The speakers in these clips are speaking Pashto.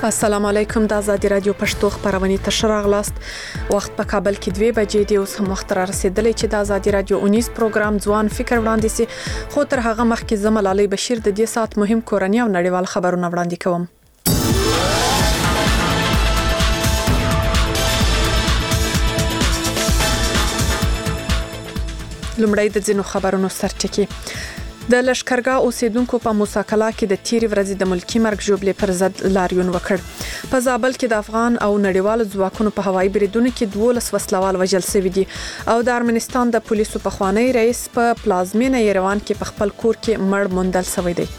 السلام علیکم. د آزادي رادیو پښتو خبرونه تشر اغلاست. وخت په کابل کې 2 بجې دی. اوس هم وخت را رسیدلی چې د آزادي رادیو 19 پروګرام ځوان فکر وړاندې سي. خو تر هغه مخکې زموږ علي بشیر د دې سات مهم کورنۍ او نړیوال خبرونه وړاندې کوم. لومړی د ځینو خبرونو سرټکی. د لشکرګاه اوسیدونکو په موسی کلا کې د تیری ورځې د ملکی مرګ جوړې پر ضد لاریون وکړ. په زابل کې د افغان او نړیوالو ځواکونو په هوایي بریدونو کې 12 وسلوال وژل شوي دي او د ارمنستان د پولیسو په خوانی رئیس په پلازمینه یروان کې په خپل کور کې مړ موندل شوی دی.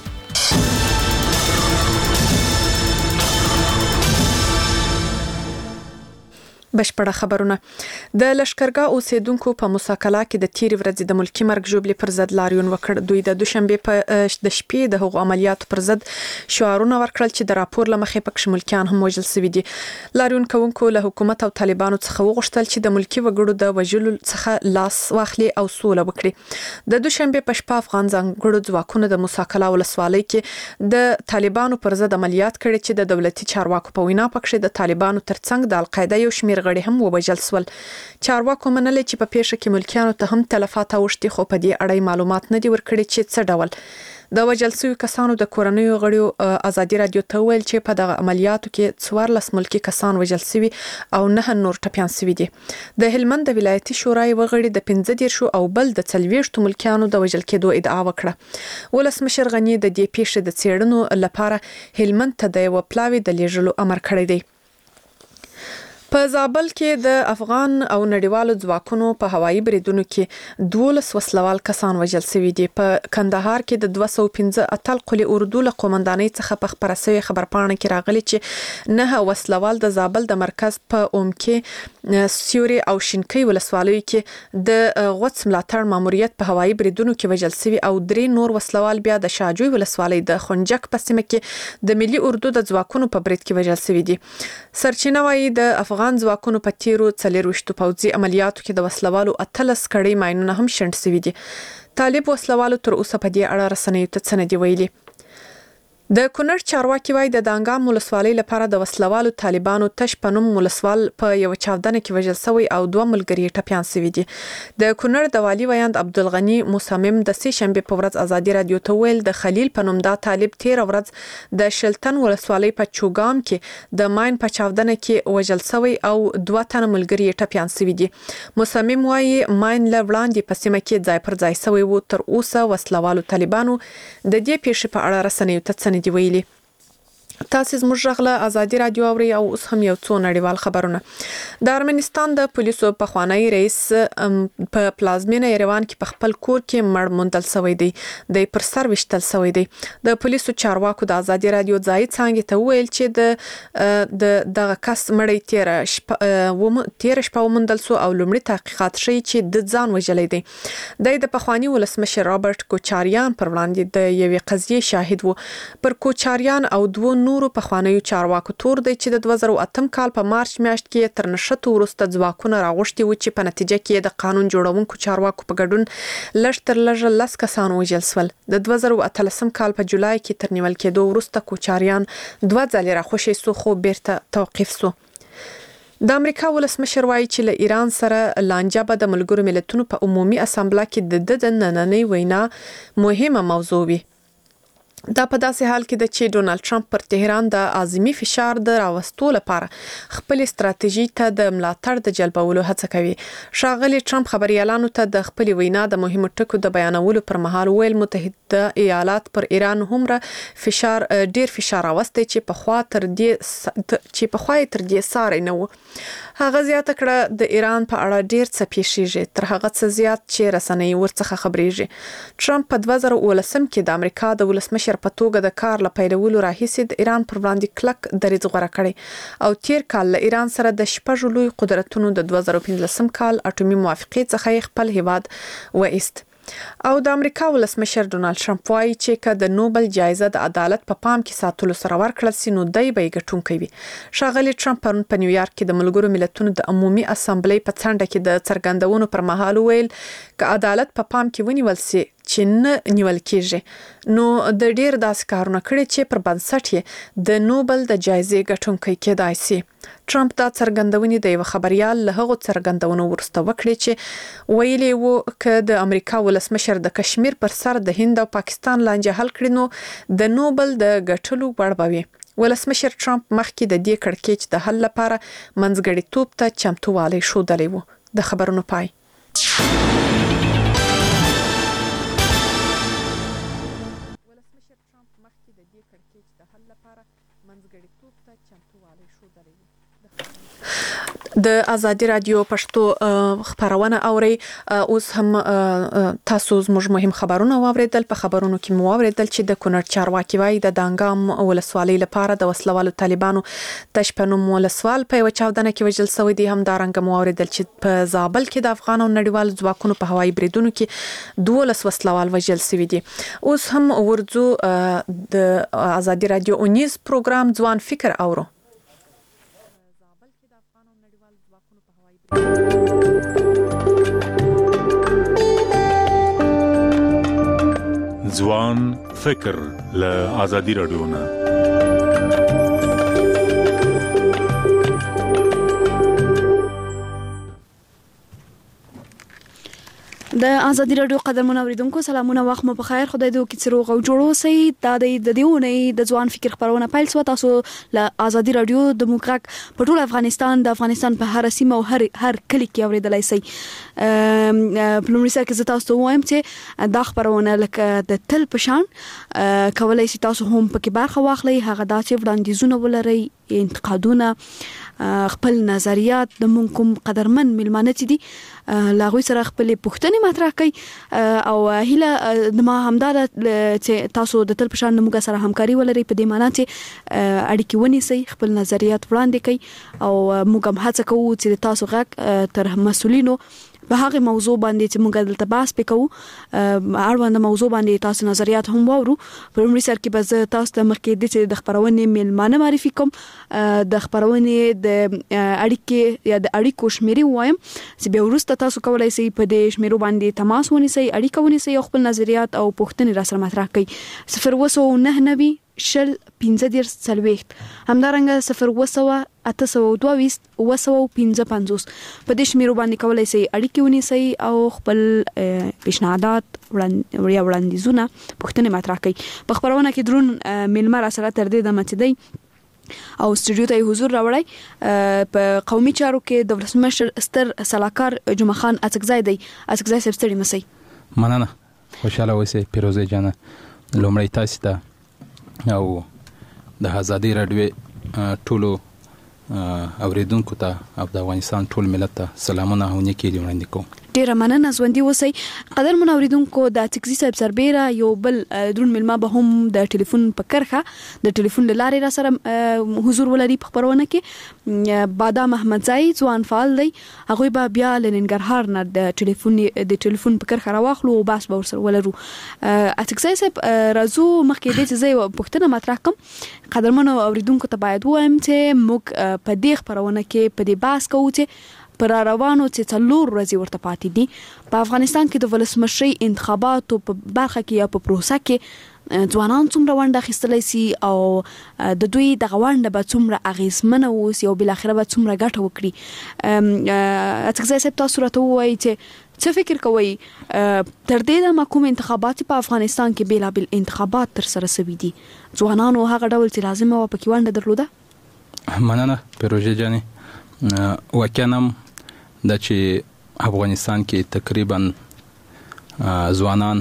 بشپړه خبرونه. د لشکرګاه اوسیدونکو په موسی کلا کې د تیری ورځې د ملکی مرګ جوړې پر ضد لاریون وکړ. دوی د دوشنبه په د شپې د هغو عملیاتو پر ضد شعارونه ورکړل چې د راپور لمخې پکې ملکیان هم وژل شوي دي. لاریون کوونکو له حکومت او طالبانو څخه وغوښتل چې د ملکی وګړو د وژلو څخه لاس واخلي او سوله وکړي. د دوشنبه په شپه افغان ځانګړو ځواکونو د موسی کلا ولسوالۍ کې د طالبانو پر ضد عملیات کړي چې د دولتي چارواکو په وینا پکې د طالبانو ترڅنګ د القاعده یو شمیر غړي هم وبجل سول. چارواکو منل چې په پیښه کې ملکیانو ته هم تلفات اوښتي، خو په دې اړه معلومات نه دي ورکړي چې څه ډول د وجل سوي کسانو د کورنیو غړیو آزادي رادیو ته ویل چې په دغه عملیاتو کې 14 ملکی کسان وژل شوي او 9 نور ټپيان شوي دي. د هلمند د ولایتي شورای وغړي د 15 او بل د 40 ملکیانو د وژل کېدو ادعا وکړه. ولسمشر غنی د دې پیښې د څېړنو لپاره هلمند ته د یو پلاوی د لیږلو امر کړی دی. په زابل کې د افغان او نړیوالو ځواکونو په هوایي بریدونو کې 12 وسلوال کسان وژل شوي دي. په کندهار کې د 215 اتل قلی اردو له قومندانۍ څخه په خبره شوی خبرپاڼه کې راغلي چې 9 وسلوال د زابل د مرکز په اومکې سیوري او شینکۍ ولسوالیو کې د غوڅ ملاتړ ماموریت په هوایي بریدونو کې وژل شوي او 3 نور وسلوال بیا د شاجوی ولسوالۍ د خنجک په سیمه کې د ملي اردو د ځواکونو په برید کې وژل شوي دي. سرچینه وايي د افغان ځواکونو په تیرو 40 پوځي عملیاتو کې د وسلوالو 18 کړي ماینونه هم شنډ شوي دي. طالب وسلوالو تر اوسه په دې اړه رسنیو ته څه نه دي ویلي. د کونړ چارواکي وايي د دانګام ولسوالۍ لپاره د وسلوالو طالبانو تش پنوم ولسوال په یو چاودنه کې وژل شوی او 2 ملګری ټپيان شوي دي. د کونړ د والی ویاند عبدالغنی مصمم د سې شنبه په ورځ آزادي رادیو ته ویل د خلیل پنوم دا طالب 13 ورځ د شلتن ولسوالۍ په چوغام کې د ماین په چاودنه کې وژل شوی او 2 تن ملګری ټپيان شوي دي. مصمم وايي ماین له وړاندې په سیمه کې ځای پر ځای شوی وو. تر اوسه وسلوالو طالبانو د دې پیښې په اړه رسنیو ته دی ویلي. تاسو زموږ غږله آزادي رادیو اوري او اوس هم یو څو نړیوال خبرونه. د ارمنستان د پولیسو په خوانی رئیس په پلازمینه یروان کې په خپل کور کې مړ موندل شوی دی. د پر سر وشتل شوی دی. د پولیسو چارواکو د آزادي رادیو ځای څنګه ته ویل چې د دغه کس مړی تیر شپه وموندل سو او لومړی تحقیقات شي چې د ځان وژلې دی. د پخوانی ولسمشر رابرټ کوچاریان پر وړاندې د یوې قضیې شاهد وو. پر کوچاریان او 2 نورو پخوانیو چارواکو تور دی چې د 2008 کال په مارچ میاشت کې تر نشته وروسته ځواکونه راغوښتي و چې په نتیجه کې د قانون جوړونکو چارواکو په ګډون لږ تر لږه 10 کسان وژل شول. د 2013 کال په جولای کې تر نیول کېدو وروسته کوچاریان 2 ځلې راخوشي سو خو بیرته توقیف سو. د امریکا ولسمشر وايي چې له ایران سره لانجه به د ملګرو ملتونو په عمومي اسامبله کې د نننۍ وینا مهمه موضوع وي. دا په داسې حال کې د چې ډونالد ټرمپ پر تهران د اعظمي فشار د راوستو لپاره خپل استراتیژي ته د ملاتړ د جلبولو هڅه کوي. ښاغلي ټرمپ خبريالانو ته د خپل وینا د مهمو ټکو د بیانولو پر مهال ویل متحده ایالات پر ایران هم ډیر فشار راوستي چې په خوا تر دې ساري نه و. هغه زیاته کړه د ایران په اړه ډیر څه پیښیږي تر هغه څه زیات چې رسنۍ ورڅخه خبريږي. ټرمپ په 2019 کې د امریکا د ولسمشر په توګه د کار لپاره راهیسي د ایران پر وړاندې کلک دریځ غوړه کړی او تیر کال له ایران سره د شپږ لوی قدرتونو د 2015 کال اټومي موافقې څخه خپل هیواد وایست. او د امریکا ولسمشر ډونالد ټرمپ وايي چې که د نوبل جایزه د عدالت په پام کې ساتلو سره ورکړل سي نو دای به ګټونکی وي. ښاغلي ټرمپ په نیویارک کې د ملګرو ملتونو د عمومي اسامبلې په څنډه کې د څرګندونو پر مهال ویل که عدالت په پام کې ونیول سي چې نه نیول کیږي نو د ډیر داس کارونه کړي چې پر بنسټ یې د نوبل د جایزې ګټونکي کېدای شي. ټرمپ دا څرګندونې د یو خبريال له هغو څرګندونو ورسته وکړي چې ویلي وو ک د امریکا ولسمشر د کشمیر پر سر د هند او پاکستان لانجه حل کړي نو د نوبل د ګټلو وړ بوي. ولسمشر ټرمپ مخکې د دې کړکېچ د حل لپاره منځګړیتوب ته چمتووالی ښودلی وو. د خبرونو پای. د ازادي رادیو پښتو خبرونه اوري. اوس هم تاسو زموږ مهم خبرونه واوریدل. په خبرونو کې مو واوریدل چې د کونړ چارواکي وایي د دانګام ولسوالۍ لپاره د وسلوالو طالبانو تشپنوم ولسوال په یو چاودنه کې وژل شوی دی. هم دارنګ مو واوریدل چې په زابل کې د افغان او نړیوال ځواکونو په هوایي بریدونو کې 12 وسلوال وژل شوی دي. اوس هم ورځو د ازادي رادیو اونیز پروګرام ځوان فکر اورو. ځوان فکر له ازادي رادیو نه. د ازادي رادیو قدرمن اوریدونکو سلامونه، وخت مو په خیر. خدای دې وکړي چې روغ او جوړ اوسئ. دا د دیونه د ځوان فکر خبرونه پیل شو. تاسو له ازادي رادیو د موږ په ټول افغانستان د افغانستان په هر سیمه او هر کلی کې اوریدلای شئ. په لومړي سر کې زه تاسو ته وایم چې دا خبرونه لکه د تل په شان کولای شئ تاسو هم پکې برخه واخلئ. هغه دا چې وړاندیزونه ولرئ، انتقادونه، خپل نظریات د مونږ کوم قدرمن ملمانه چې دي لاغوي سره خپل پوښتنې مطرح کړئ او هیله د ما همدا چې تاسو د تل په شان موږ سره همکاري ولرئ په دې معنی چې اړیکې ونیسئ، خپل نظریات وړاندې کړئ او موږ هم هڅه کوو چې تاسو غږ تر مسؤلینو په هغه موضوع باندې چې موږ دلته بحث وکړو اړوند موضوع باندې تاسو نظریات هم واورو. په لومړي سر کې به تاسو ته مخکې د خبرونې ملمانه معرفي کوم. د خبرونې د اړیکې یا د اړیکو شمیرې وایم چې به وروسته تاسو کولای شئ په دې شمیرو باندې تماس ونیسئ، اړیکه ونیسئ او خپل نظریات او پوښتنې را سره مطرح کړئ. 0 شل 15 40 همدارنګه 0 822 955 په دې شمیرو باندې کولای شئ اړیکې ونیسئ او خپل پیشنهادات وړاندیزونه پوښتنې مطرح کړئ. په خبرونه کې درون ملمر سره تر دې د مچدي او استودیو ته حضور راوړی. په قومي چارو کې د ولسمشر ستر سلاکار جمعه خان اڅکزای دی. اڅکزای صاحب ستړي مسئ. مننه، خوشاله اوسئ پیروزه جانه. لومړی تاسو ته او د ازادي رادیو ټولو اوریدونکو ته او د افغانستان ټول ملت ته سلامونه او نیکی وړاندې کوم. ډیره مننه ژوندۍ اوسئ. قدرمن اوریدونکو د تکزی صاحب سربېره یو بل درون ملما به هم د ټلیفون په کرخه د ټلیفون لارې را سره حضور ولري په خبرونه کې. بادام احمدزای ځوان فعال دی. هغه به بیا لننګرهار نه د ټلیفون په کرخه راوخلو او بحث به ورسره ولرو. تکزی صاحب راځو مخکې د چې زه پوښتنه مطرح کوم. قدرمن اوریدونکو ته باید وایم چې موږ په دې خبرونه کې په دې بحث کوو چې پر روانو چې څلور ورځې ورته پاتې دي. په افغانستان کې د ولسمشرۍ انتخاباتو په برخه کې یا په پروسه کې ځوانان څومره ونډه اخیستلی سي او د دوی دغه ونډه به څومره اغیزمنه اوسي او بالاخره به څومره ګټه وکړي. اڅکزای صاحب تاسو راته ووایئ چې څه فکر کوئ تر دې دمه کوم انتخابات په افغانستان کې بیلابیل انتخابات تر سره شوي دي، ځوانانو هغه ډول چې لازمه وه پکې ونډه درلوده؟ مننه پیروژه جانې. واقعا دا چې افغانستان کې تقریبا ځوانان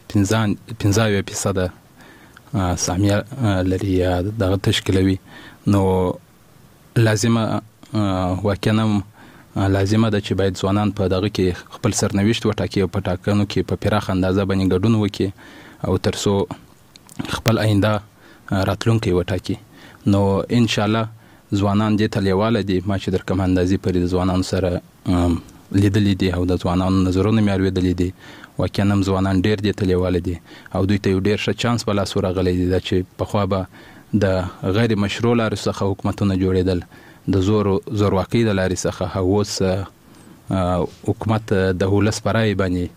15% سهمیه لري یا دغه تشکیلوي، نو لازمه واقعا لازمه ده چې باید ځوانان په دغه کې خپل سرنوشت وټاکي او په ټاکنو کې په پراخ اندازه باندې ګډون وکړي او ترڅو خپل آینده راتلونکي وټاکي. نو ان شاء الله ځوانان دې ته لیواله دي. ما چې در کوم اندازې پرې د ځوانانو سره لیدلې دي او د ځوانانو نظرونه مې اورېدلي دي. واقعا هم ځوانان ډېر دې ته لیواله دي او دوی ته یو ډېر ښه چانس په لاس ورغلی دی چې پخوا به د غیر مشروع لارې څخه حکومتونه جوړېدل، د زورواکۍ د لارې څخه. اوس حکومت د ولس په رایې باندې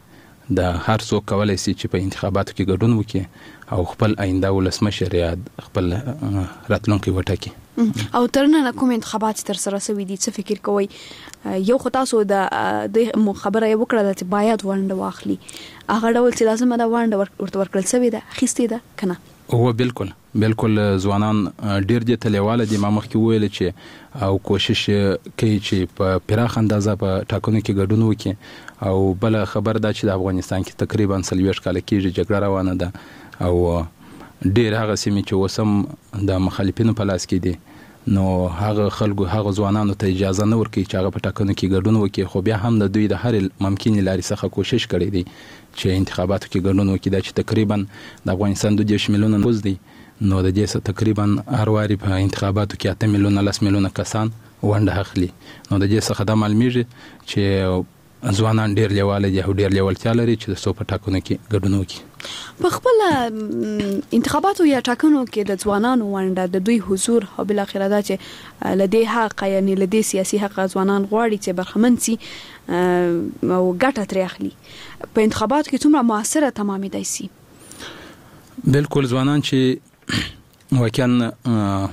د هر څوک کولای شي چې په انتخاباتو کې ګډون وکړي او خپل آینده ولسمشر یا خپل راتلونکي وټاکي. او ترنه کوم انتخابات تر سره سوي دي څه فکر کوئ؟ یو خو تاسو د خبره یو کړه چې باید ونډه واخلي، هغه ډول چې لازم ده ونډه ورته ورکړل سوي ده خسته ده کنه؟ هو بالکل ځوانان ډیر دي تلیواله دي. ما مخکې ویل چې او کوشش کوي چې په پراخ اندازه په ټاکنو کې ګډون وکړي. او بل خبر دا چې د افغانستان کې تقریبا 40 کال کېږي جګړه روانه ده او ډیر هغه سیمې چې وسم د مخالفینو په لاس کې دي، نو هغه خلکو هغه ځوانانو ته اجازه نه ورکوي چې هغه په ټاکنو کې ګډون وکړي. خو بیا هم د دوی د هر ممکنې لارې څخه کوشش کړی دی چې انتخاباتو کې ګډون وکړي. دا چې تقریبا د افغانستان 2 میلیونه نفوس دی، نو د دې څخه تقریبا هر واري په انتخاباتو کې 8 میلیونه 10 میلیونه کسان ونډه اخلي. نو د دې څخه دا معلومیږي چې ځوانان ډیر لیواله دي او ډیر لیوالتیا لري چې د سو په ټاکنو کې ګډون وکړي. په خپل انتخاباتو یا ټاکنو کې د ځوانانو ونډه د دوی حضور او بل اخر دا چې لدی حق یعنی لدی سیاسي حق ځوانان غواړي چې برخمن سي او ګټه ترې اخلي، په انتخاباتو کې څومره موثره تمامي دی سي؟ بالکل ځوانان چې واقعا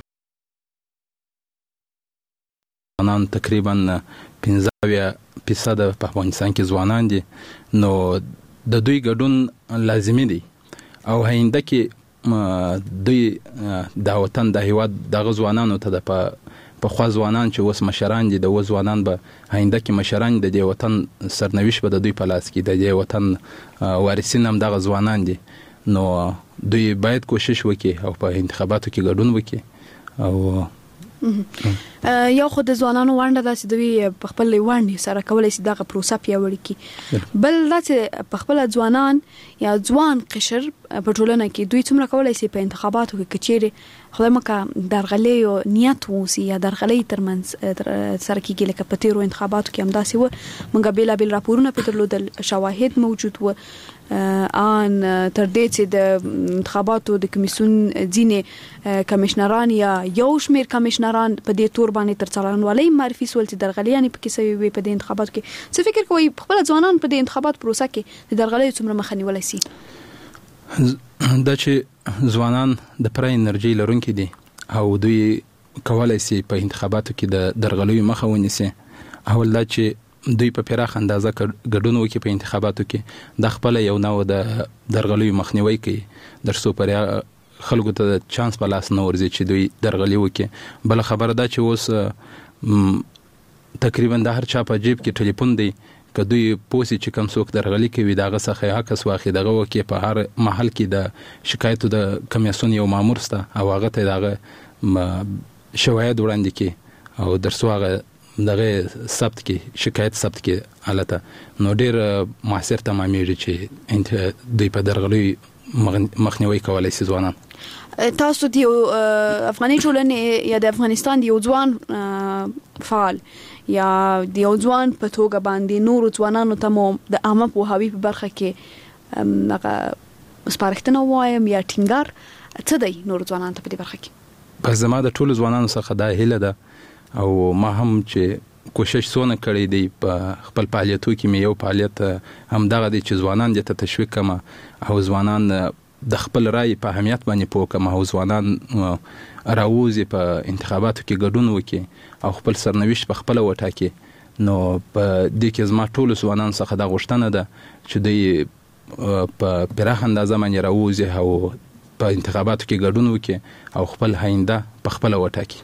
ځوانان تقریبا 15% په افغانستان کې ځوانان دي، نو د دوی ګډون لازمي دی. او هینده کې دوی د وطن د هیواد د ځوانانو ته د په خوا ځوانان چې اوس مشران دي، د و ځوانان به هینده کې مشران د دې وطن سرنوشت به د دوی په لاس کې د دې وطن وارثین هم دغه ځوانان دي. نو دوی باید کوشش وکړي او په انتخاباتو کې ګډون وکړي. او یو خو د ځوانانو ونډه ده چې دوی په خپل ونډې سره کولای شي دغه پروسه پیاوړې کړي. بل دا چې په خپل ځوانان یا ځوان قشر په ټولنه کې دوی څومره کولای شي په انتخاباتو کې کچېره خدای مکه درغلي او نیت وسی یا درغلي ترمنځ سره کېږي. لکه په تیرو انتخاباتو کې هم داسې و، موږ بیلابیل راپورونه په درلودل، شواهد موجود و ان تر دې چې د انتخاباتو د کمیسیون ځینې کمشنران یا یو شمیر کمشنران په دې تور باندې تر څارنوالۍ معرفي سول چې درغلیانې پکې سوي وي په دې انتخاباتو کې. څه فکر کوئ خپل ځوانان په دې انتخابات پروسه کې د درغلۍ څومره مخه نیولای شي؟ دا چې ځوانان د پرای انرژي لرونکي دي او دوی کولای شي په انتخاباتو کې د درغلیو مخه ونیسي. اول دا چې دوی په پراخ اندازه ګډون وکړي په انتخاباتو کې، د خپل یو نوع د درغلیو مخنیوي کوي درسو پر خلکو ته چانس په لاس نه ورځي چې دوی درغلي وکړي. بل خبره دا چې اوس تقریبا د هر چا په جیب کې ټلیفون دی، که دوی پوسی چې کم څوک درغلي کوي دغه څخه عکس واخلي دغه وکي په هر محل کې د شکایتو د کمیسیون یو مامور سته او هغه ته دغه شواهد وړاندې کی او درسو هغه دغه ثبت کی شکایت ثبت کی حالته نو ډیر موثر تمامېږي چې دوی په درغلي مخنیوي کولای شي ځوانان. تاسو دی افغاني ټولنې یا د افغانستان دی ځوان فعال یا د ځوان په توګه باندې نور ځوانانو ته مو د عامه پوهاوي په برخه کې هغه سپارښتنه وایم یا ټینګار څه دی نور ځوانانو ته په دې برخه کې؟ په زما د ټولو ځوانانو څخه دا هیله ده او ما هم چې کوشش سونه کړی دی په خپل فعالیتو کې مې یو فعالیت هم دغه دی چې ځوانان دې ته تشویق کما او ځوانان د خپل رائے په اهمیت باندې پوه کما او ځوانان راوځي په انتخاباتو کې ګډون وکړي او خپل سرنوشت په خپل وټاکي. نو په دې کې زما ټول ځوانان څخه دا غوښتنه ده چې دوی په پراخ اندازه باندې راوځي او په انتخاباتو کې ګډون وکړي او خپل هینده په خپل وټاکي.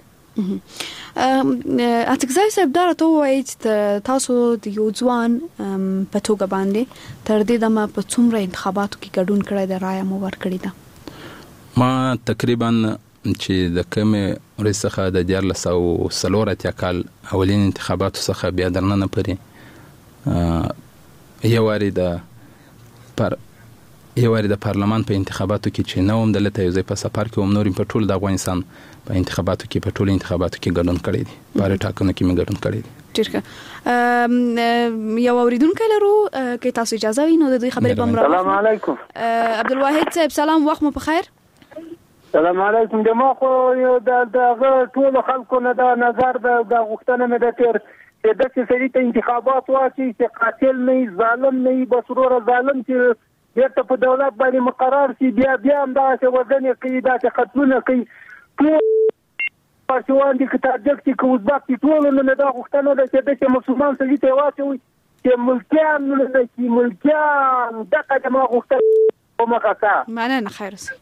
اتګزای صاحب دا راته وایي چې تاسو د یو ځوان په توګه باندې تر دې دمه په څومره انتخاباتو کې ګډون کړی د رایه مو ورکړی ده؟ ما تقریبا چې د کمې ورځ څخه د 1440 کال اولین انتخاباتو څخه بیا درننه پرې یو واری د پارلمان په انتخاباتو کې چې نوم دلته یو ځای په سفر کې هم نورم په ټول د افغانستان په انتخاباتو کې په ټول انتخاباتو کې ګډون کړی دی، په ټاکنو کې مې ګډون کړی دی. ډیرکه یو اوریدونکو لرو کې تاسو اجازه وي نو د دوی خبرې بم را. السلام علیکم. عبدالواحد صاحب سلام، وخت مو په خیر. السلام علیکم. د ما خو د ټول خلکو نه دا نظر د غوښتنه مې د تیر چې داسې سړي ته انتخابات واچي چې قاتل نه وي، ظالم نه وي، بس وروره ظالم چې بیرته په دولت باندې مقرر شي بیا هم داسې وژنې کوي، داسې قتلونه کوي. ټول پارسیوان دي که تاجک دي که ازبک دي ټولو نه دا غوښتنه ده چې داسې مسلمان سړي ته یې واچوي چې ملکیان نه شي، ملکیان دغه د ما غوښتنه په مخه کړه. مننه خیر اوسئ.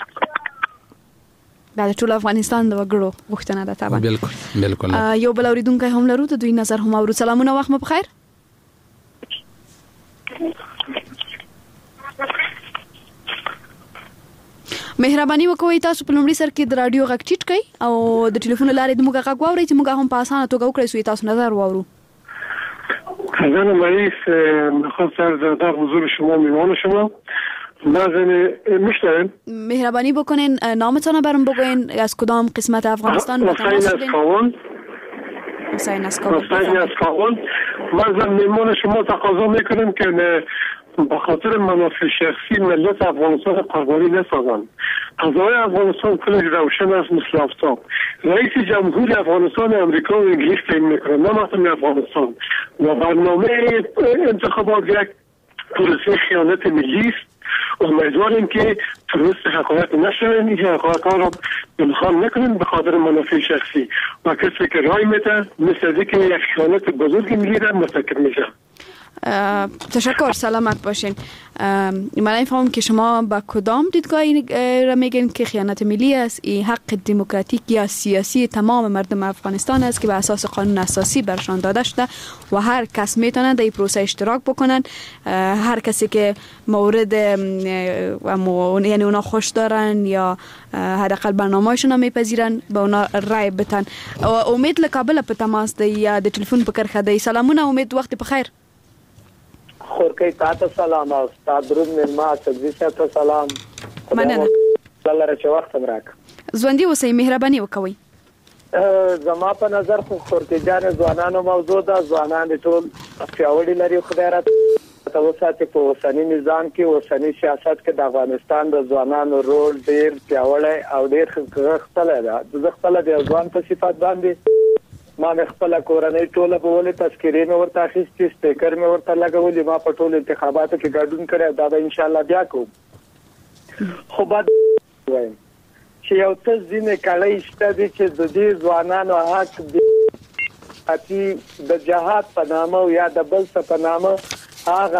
دا د ټول افغانستان د وګړو غوښتنه ده طبعا. بالکل. یو بل اوریدونکی هم لرو، د دوی نظر هم اورو. سلامونه، وخت مو بخیر. مهرباني وکوئ تاسو په لومړي سر کې د رادیو غږ ټیټ کړئ او د ټلیفون لارې د موږ غږ واورئ چې موږ هم په اسانه توګه وکړو چې تاسو نظر واورو. خزانه رئیس میخواست عرض ادب حضور شما میهمان شما. نازن میشنویم. مهربانی بکنین نامتون برام بگوین، از کدام قسمت افغانستان به تماس شدین؟ حسین از کابل. من میهمان شما تقاضا میکنم که به خاطر منافع شخصی ملت افغانستان قربانی نسازند. قضای افغانستان کلش روشن است مثل آفتاب. رئیس جمهور افغانستان امریکا و انگلیس تعیین میکنه، نه مردم افغانستان. و برنامه انتخابات یک پروسه خیانت ملی است. امیدواریم که درست حقایق نشوند، این حقایق را بلخان نکنند به خاطر منافع شخصی و کسی که رای میده مثل که یک خیانت بزرگ ملی را مرتکب میشه. تشکر، سلامت باشین. من نمی‌فهمم که شما با کدام دیدگاهی را میگین که خیانت ملی است. این حق دموکراتیک یا سیاسی تمام مردم افغانستان است که به اساس قانون اساسی برشان داده شده و هر کس میتونه در این پروسه اشتراک بکنن. هر کسی که مورد یعنی اونا خوش دارن یا حداقل برنامه‌شون رو میپذیرن به اونا رای بدن. امید لکابل په تماس دی یا د ټلیفون په کرخه دی. سلامونه امید، وخت بخیر. خورکی تاسو سلام او استاد درود ملما سبزی تاسو سلام. مننه. الله چې وخت راک. ژوندۍ اوسئ، مهرباني وکوئ. زما په نظر خو خورکی جان ځوانانو موضوع ده. ځوانان ټول پیاوړي لري، خدای را توساتې په اوسنی نظام کې اوسنی سیاست کې د افغانستان د ځوانانو رول ډیر پیاوړی او ډیر ښکلی ده. زه خپله د ځوان په صفت باندې ما خپل کورنۍ ټوله په ولې تذکرې مې ورته اخیستې، سټیکر مې ورته لګولې، ما په ټولو انتخاباتو کې ګډون کړی. دا به انشاءالله بیا کوم. خو باید وایم چې یو څه ځینې کړۍ شته دي چې د دې ځوانانو حق د جهاد په نامه او یا د بل څه په نامه هغه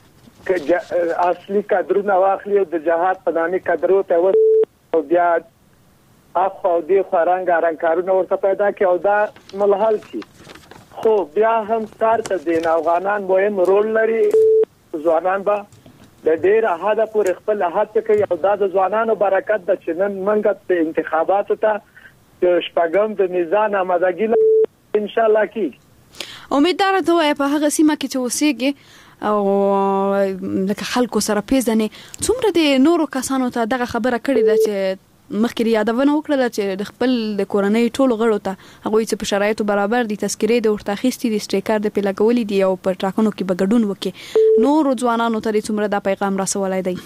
اصلي کادرونه واخلي او د جهاد په نامه کادرو ته او بیا اخو دې خورانګ کارونه ورته پیدا کړي او دا ملحل شي. خو بیا هم سار ته دین افغانان مهم رول لري. ځوانان به د ډېر حد پورې خپل هڅه کوي او دا د ځوانانو برکت ده چې نن موږ په انتخاباتو ته شپږم د میزان آمادګي ان شاء الله کی. امیدوار ته په هغه سیمه کې چې اوسېږي او لکه خلکو سره پیژنې څومره د نورو کسانو ته دغه خبره کړې ده چې مخکې یادونه وکړه چې د خپل د کورنۍ ټولو غړو ته هغه چې په شرایطو برابر دي تذکرې د ورته اخیستي دي، سټیکر د پیلګولې دي او په ټاکنو کې به ګډون وکړي. نورو ځوانانو ته څومره دا پیغام رسولای دی؟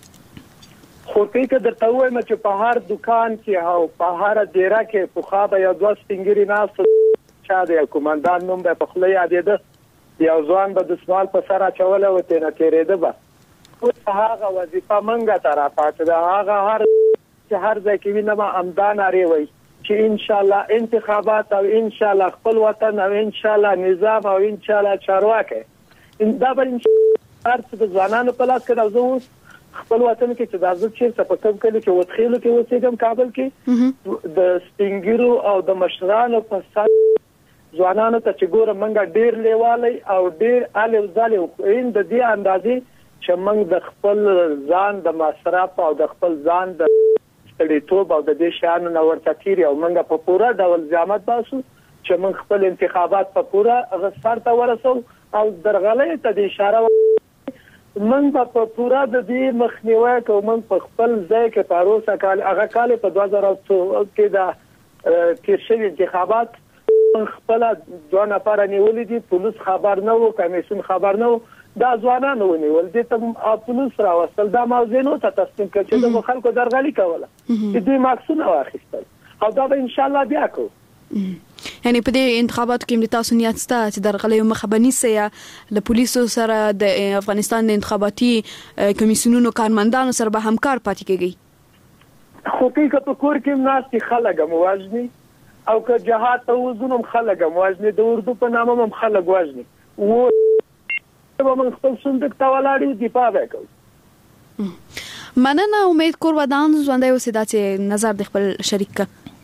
خو کې درته وایم چې په هر دکان کې او په هر ډیره کې په خابه یو دوه سپینګری ناس چا د کومندان نوم به په خله یادېده، یو ځوان به د سوال په سر اچوله و ته نه تیرېده. به هغه وظیفه منګه طرفات ده، هغه چې هر ځای کې وینم امدان اړ وي چې ان شاء الله انتخابات او ان شاء الله خپل وطن او ان شاء الله نظام او ان شاء الله چارواکي دا به ان شاء الله د ځوانانو په لاس کې راځو. خپل وطن کې چې د ازو چې په کوم کلی کې وڅخېلو کې اوسېږم کابل کې د سپینګیرو او د مشرانو په سات ځوانانو ته چې ګوره منګه ډیر لیوالي او ډیر الو ځالي ان د دې اندازې چې موږ د خپل ځان د مصرف او د خپل ځان د ستړیتوب او د دې شانو نو ورته تیری او موږ په پوره ډول ځامت باسو چې موږ خپل انتخابات په پوره غسر ته ورسو او درغلې ته د اشاره موږ په پوره د دې مخنیوي کوو. موږ په خپل ځای کې پاروسه کال هغه کال په 2000 کې دا کې شوی انتخابات خپل دوه نفر نیولې دي، پولیس خبر نه وو، کمیسیون خبر نه وو، دا ځوانان ونیول دي ته پولیس راوستل. دا موضوع نو ته تسلیم کړ چې د خلکو درغلي کوله چې دوی ماکسونه واخیستل او دا به ان شاء الله بیا کوو. یعنی په دې انتخاباتو کې د تاسو نیت ستا چې درغلې مخبني سي له پولیسو سره د افغانستان د انتخاباتي کمیسیونونو کارمندانو سره به همکار پاتې کیږي خو کې په کور کې ناس خلک موازني او که جهاد ته وزنم خلک موازني د اردو په نامه هم خلک وازني و به من خپل صندوق ته ولاړ دفاع وکړو مننه امید کور ودان ژوندۍ اوسې دا چې نظر د خپل شریک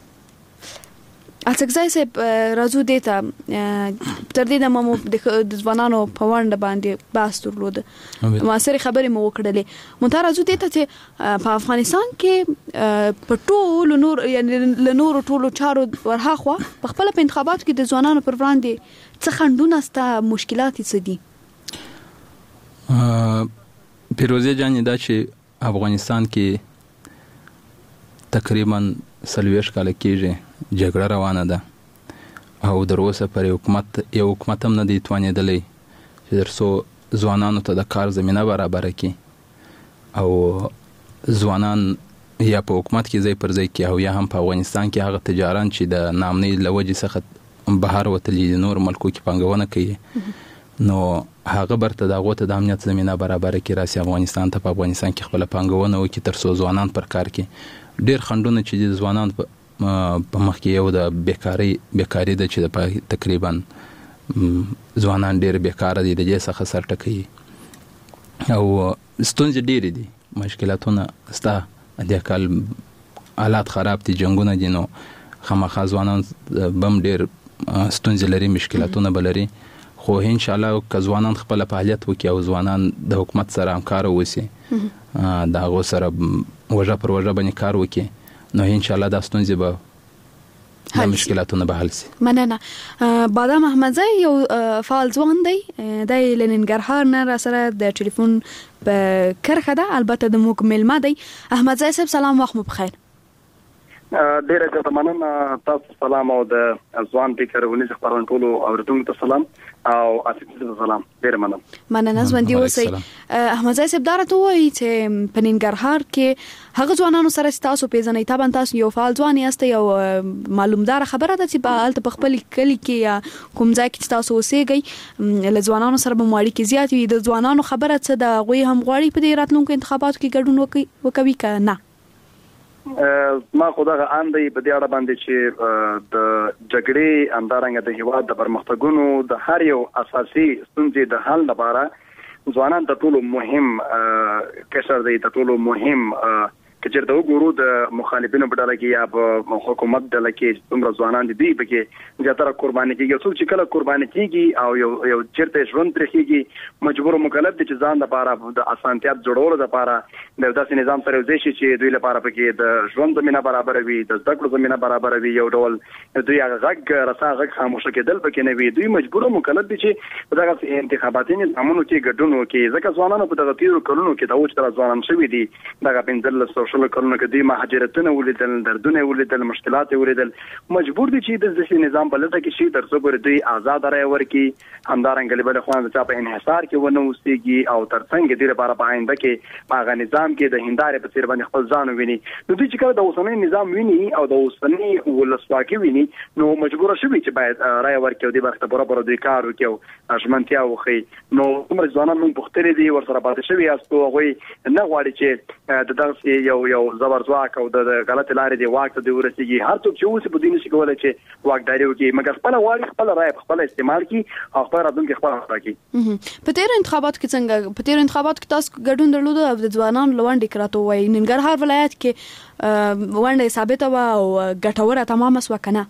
اڅکزای سه راځو دیتا تر دې د مو د ځوانانو په وړاندې باندې باس درلود موثر خبرې مو وکړلې مونږ راځو دیتا چې په افغانستان کې په ټولو نور یعنی له نور ټولو چارو ورهاخوا په خپل انتخاباتو کې د ځوانانو پر وړاندې څه خندونه ستا مشکلات څه دي پیروزی جان دا چې افغانستان کې تقریبا 40 کال کېږي جګړه روانه ده او دروسه پر یو حکومت هم نه دی توانېدلی چې درسو ځوانانو ته د کار زمينه برابر کړي او ځوانان یا په حکومت کې ځای پر ځای کې او یا هم په افغانستان کې هغه تجاران چې د نامنۍ لوجې څخه بهر وتلي نور ملکو کې پانګونه کوي نو هغه برته دغه ته د امنیت زمينه برابر کړي راسي افغانستان ته په افغانستان کې خپل پانګونه وکړي ترڅو ځوانان پر کار کې ډېر خندونه چې د ځوانان په مخ کې یو د بیکاری د چې د تقریبا ځوانان ډېر بیکاره دي د دې څخه سر ټکوي او ستونزې ډېرې دي مشکلاتونه ستا د کال حالات خراب دي جنگونه دي نو خامخا ځوانان بم ډېر ستونزې لري مشکلاتونه بلري خو ان شاء الله که ځوانان خپل فعالیت وکړي او ځوانان د حکومت سره همکار ووسي دا غو سره وجه پر وجه باندې کار وکړي نو ان شاء الله دا ستونزې به د مشکلاتونو به حل شي مننه بادام احمدزی یو فعال ځوان دی د لننګرهار نه را سره د ټلیفون په کرخه ده البته د مکمل ما دی احمدزی صاحب سلام وخت مو بخیر ډیره زیاته مننه تاسو سلام او د ځوان فکرونی خبرونه ټول اوریدونکو ته سلام او اساسي سلام ډیره مننه ژوندۍ اوسئ احمدزی صاحب دارته وایي چې په ننګرهار کې هغه ځوانانو سره تاسو پیژنئ تاسو یو فعال ځوان یاست یو معلومدار خبره ده چې په الته په خپل کلی کې یا کوم ځای کې تاسو اوسېږئ له ځوانانو سره به مو اړیکې زیات وي د ځوانانو خبره څه ده غوي هم غواړي په دې راتلونکو انتخاباتو کې ګډون وکوي که نه ما خدای اندې په دې اړه باندې چې د جګړې اندارنګ د هیواد د پرمختګونو د هر یو اساسي ستونزې د حل لپاره ځوانان ته ټولو مهم کشر دی ته ټولو مهم کچر د وګورو د مخالفینو په ډله کې یا په حکومت ډله کې څومره ځوانان دي پکې زیاتره قرباني کیږي څوک چې کله قرباني کیږي او یو چیرته ژوند ترخیږي مجبور مکلف دي چې ځان لپاره د اسانتیات جوړولو لپاره د داسې نظام سره وځي چې دوی لپاره پکې د ژوند زمينه برابر وي د زده کړو زمينه برابر وي یو ډول دوی هغه غږ خاموش کېدل پکې نه وي دوی مجبور مکلف دي چې دغه انتخاباتي نظامونو کې ګډون وکړي ځکه ځوانانو په دغه تیرو کلونو کې د اوج تر ځوانان شوي دي دغه 15 شلو کلونو کې دوی مهاجرتونه ولیدل دردونه ولیدل مشکلات ولیدل مجبور دي چې د ځینې نظام په لټه کې شي ترڅو ګور دوی آزاد رای ورکړي همدارنګه له بل خوا د چا په انحصار کې ونه اوسېږي او ترڅنګ دې لپاره په آینده کې هغه نظام کې د هندارې په څیر باندې خپل ځان ویني نو دوی چې کله د اوسنۍ نظام ویني او د اوسنۍ ولسواکي ویني نو مجبور شوي چې باید رای ورکړي او د وخت برابر دوی کار وکړي او ژمنتیا وخی نو کوم ځوانان موږ پختلې دي ورسره پاتې شوي یاستو هغه نه غواړي چې د دغه یو زبرځواک او د غلط لارې دی واک ته دی ورسیږي هر څوک چې اوس په دې نشي کولای چې واکداري وکړي مګر خپل واړي خپل رای خپل استعمال کړي او خپل راتلونکي خپل راکړي په تیر انتخابات کې څنګه په تیر انتخابات کې تاسو ګډون درلود او د ځوانانو لوندې کراته وای ننګرهار ولایت کې ونډه ثابته و او ګټوره تمامه سو کنه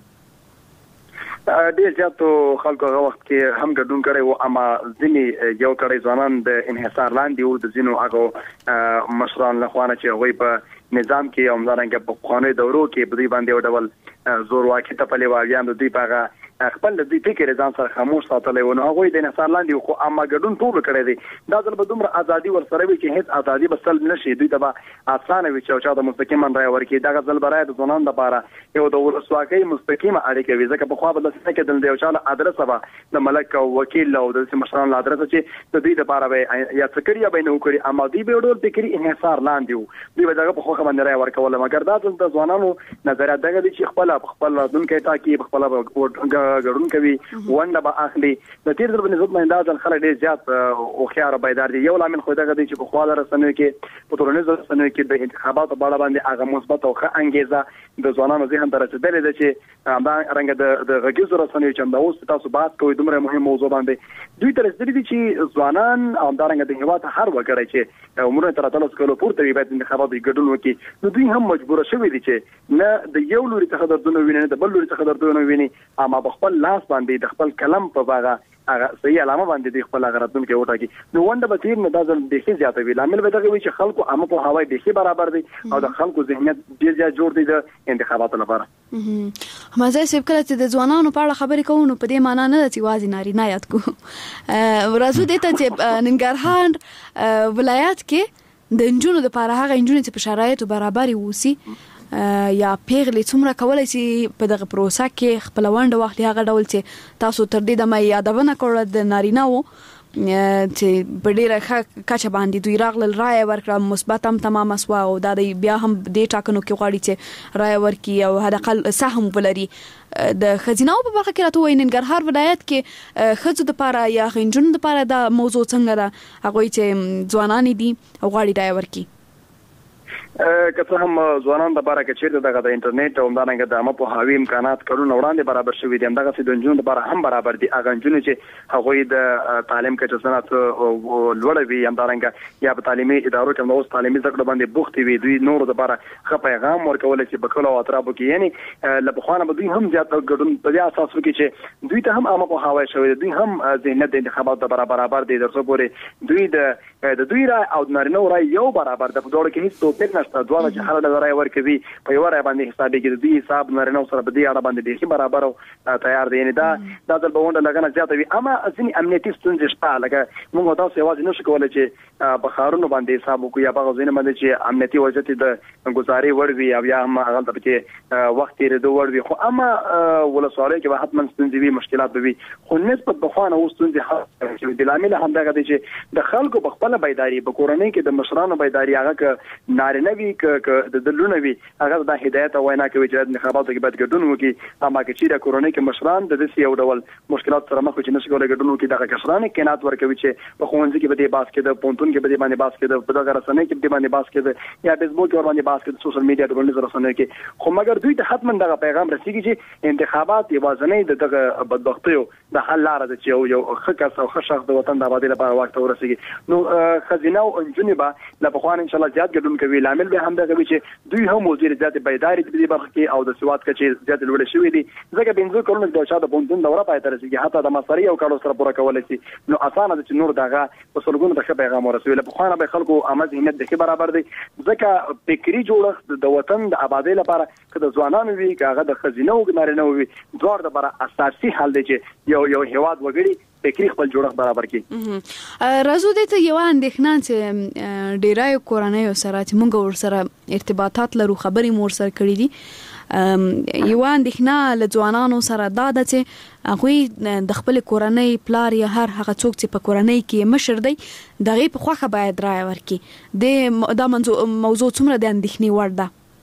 ډېر زیاتو خلکو هغه وخت کې هم ګډون کړی و اما ځینې یو کړی ځوانان د انحصار لاندې وو د ځینو هغه مشران له خوا نه چې هغوی په نظام کې همدارنګه په قانوني دورو کې په دوی باندې یو ډول زورواکي تپلې و یا دوی په هغه خپل د فکر ځان سره خاموش ساتلی و نو هغوی د انحصار لاندې خو اما ګډون ټول کړی دی دا ځل به دومره ازادي ورسره وي چې هیڅ ازادي به سلب نشي دوی ته به اسانه وي چې چا د مستقیما رایه ورکړي دغه ځل به رایه د ځوانانو لپاره یو د ولسواکۍ مستقیمه اړیکه وي ځکه پخوا به داسې نه کېدل د یو چا له ادرسه به د ملک او وکیل او د مشرانو له ادرسه چې د دوی لپاره به یا څه کړي یا به یې نه وکړي اما دوی به یو ډول فکري انحصار لاندې وو دوی به دغه په خوښه باندې رایه ورکوله مګر دا ځل د ځوانانو نظریات دغه دي چې خپل راتلونکی ټاکي خپله ګډون کوي ونډه به اخلي د تېر ځل په نسبت باندې دا ځل خلک ډېر زیات هوښیار او بیدار دي یو لامل خو دغه دی چې پخوا د رسنیو کې په ټولنیزو رسنیو کې د انتخاباتو په اړه باندې هغه مثبت او ښه انګیزه د ځوانانو ذهن ته رسېدلې ده چې همدارنګه د غږیزو رسنیو چې همدا اوس تاسو بحث کوئ دومره مهم موضوع باندې دوی ته رسېدلي دي چې ځوانان او همدارنګه د هېواد هر وګړی چې عمرونه تر 18 کالو پورته وي باید انتخاباتو کې ګډون وکړي نو دوی هم مجبوره شوي دي چې نه د یو لوري څخه دردونه ویني نه د بل لوري څخه دردونه ویني اما په خپل لاس باندې د خپل قلم په هغه صحیح علامه باندې د خپل راتلونکي وټاکي نو ونډه به تیر نه دا ځل بیخي زیاته وي لامل به دغه وي چې خلکو عامه پوهاوی بیخي برابر دی او د خلکو ذهنیت ډېر زیات جوړ دی د انتخاباتو لپاره مزه سیب کله چې د ځوانانو په اړه خبرې کوو نو په دې معنی نه چې وازی نارینه یاد کو ورځو دته چې ننګرهار ولایت کې د انجونو د لپاره هغه انجونې چې په شرایطو برابر ووسی یا پیغلې څومره کولای شي په دغه پروسه کې خپل ونډه واخلي هغه ډول چې تاسو تر دې دمه یادونه کړو د نارینه وو چې په ډیره کچه باندې دوی راغلل رایه ورکړه مثبت هم تمام اسوا او دا بیا هم د ټاکنو کې غواړي چې رایه ورکړي او هداقل سهم ولري د خزینه په برخه کې راته وای ننګرهار ولایت کې خځو د لپاره یا غنجونو د لپاره دا موضوع څنګه ده هغه چې ځوانان دي او غواړي رایه ورکړي که څه هم ځوانان د لپاره که چېرته دغه د انټرنیټ او همدارنګه د عامه پوهاوي امکانات کلونه وړاندې برابر شوي دي همدغسې د نجونو لپاره هم برابر دي هغه نجونې چې هغوی د تعلیم کچه سنت لوړه وي همدارنګه یا په تعلیمي ادارو کې اوس تعلیمي زده کړو باندې بوختې وي دوی نورو دپاره ښه پیغام ورکولی چې په کلو او اطرافو کې یعنې له پخوا نه به دوی هم زیات ګډون په دې اساس وکړي چې دوی ته هم عامه پوهاوی شوی دی دوی هم ذهنیت د انتخاباتو لپاره برابر دی تر څو پورې دوی د دوی رایه او د نارینهو رایه یو برابر ده په دواړو کې هېڅ توپیر نشته دواړه چې هر ډول رایه ورکوي په یوه رایه باندې حسابېږي د دوی حساب نارینهو سره په دې اړه باندې بیخي برابر او تیار دی یعنې دا ځل به ونډه لګنه زیاته وي اما ځینې امنیتي ستونزې شته لکه موږ تاسو یوازې نشو کولی چې په ښارونو باندې حساب وکړو یا په هغو ځایونو باندې چې امنیتي وضعیت د ګزارې وړ وي او یا هم هغلته پکې وخت تېرېدو وړ وي خو اما ولسوالیو کې به حتما ستونزې وي مشکلات به وي خو نسبت پخوا نه اوس ستونزې حل شوي دي لامل همدغه دی چې د خلکو په خپله بیداري په کورنۍ کې د مشرانو بیداري هغه که نارینه وي که د لونه وي هغه دا هدایت او وینا کوي چې د انتخاباتو کې باید ګډون وکړي اما که چېرې کورنۍ کې مشران د داسې یو ډول مشکلات سره مخ وي چې نشي کولی ګډون وکړي دغه کشران قناعت ورکوي چې په ښوونځي کې به دې بحث کېده پوهنتون کې به دې باندې بحث کېده په دغه رسنۍ کې به دې باندې بحث کېده یا فیسبوک کې ورباندې بحث کېده سوشل میډیا ټولنیزو رسنیو کې خو مګر دوی ته حتما دغه پیغام رسېږي چې انتخابات یوازینۍ د دغه بدبختیو د حل لاره ده چې یو ښه کس او ښه شخص د وطن د آبادۍ لپاره واک ته ورسېږي نو ښځینه او نجونې به له پخوا نه انشاءالله زیات ګډون کوي لامل به همدغه وي چې دوی هم اوس ډېرې زیاتې بیدارې دي په دې برخه کې او د سواد کچې زیاتې لوړې شوې دي ځکه 15 کلونو کې د چا د پوهنتون دوره پای ته رسېږي حتی د ماسترۍ یو کال سره پوره کولی شي نو اسانه ده چې نور د هغه په سلګونو ته ښه پیغام ورسوي له پخوا نه به خلکو عامه ذهنیت بیخي برابر دی ځکه فکري جوړښت د وطن د آبادۍ لپاره که د ځوانانو وي که هغه د ښځینه او نارینهو وي دواړو دپاره اساسي حل دی چې یو هېواد وګړي فکري خپل جوړښت برابر کړي راځو دې ته یوه اندېښنه چې ډېرایو کورنیو سره چې موږ ورسره ارتباطات لرو خبرې مو ورسره کړي دي یوه اندېښنه له ځوانانو سره دا ده چې هغوی د خپل کورنۍ پلار یا هر هغه څوک چې په کورنۍ کې مشر دی د هغې په خوښه باید رایه ورکړي دا موضوع څومره د اندېښنې وړ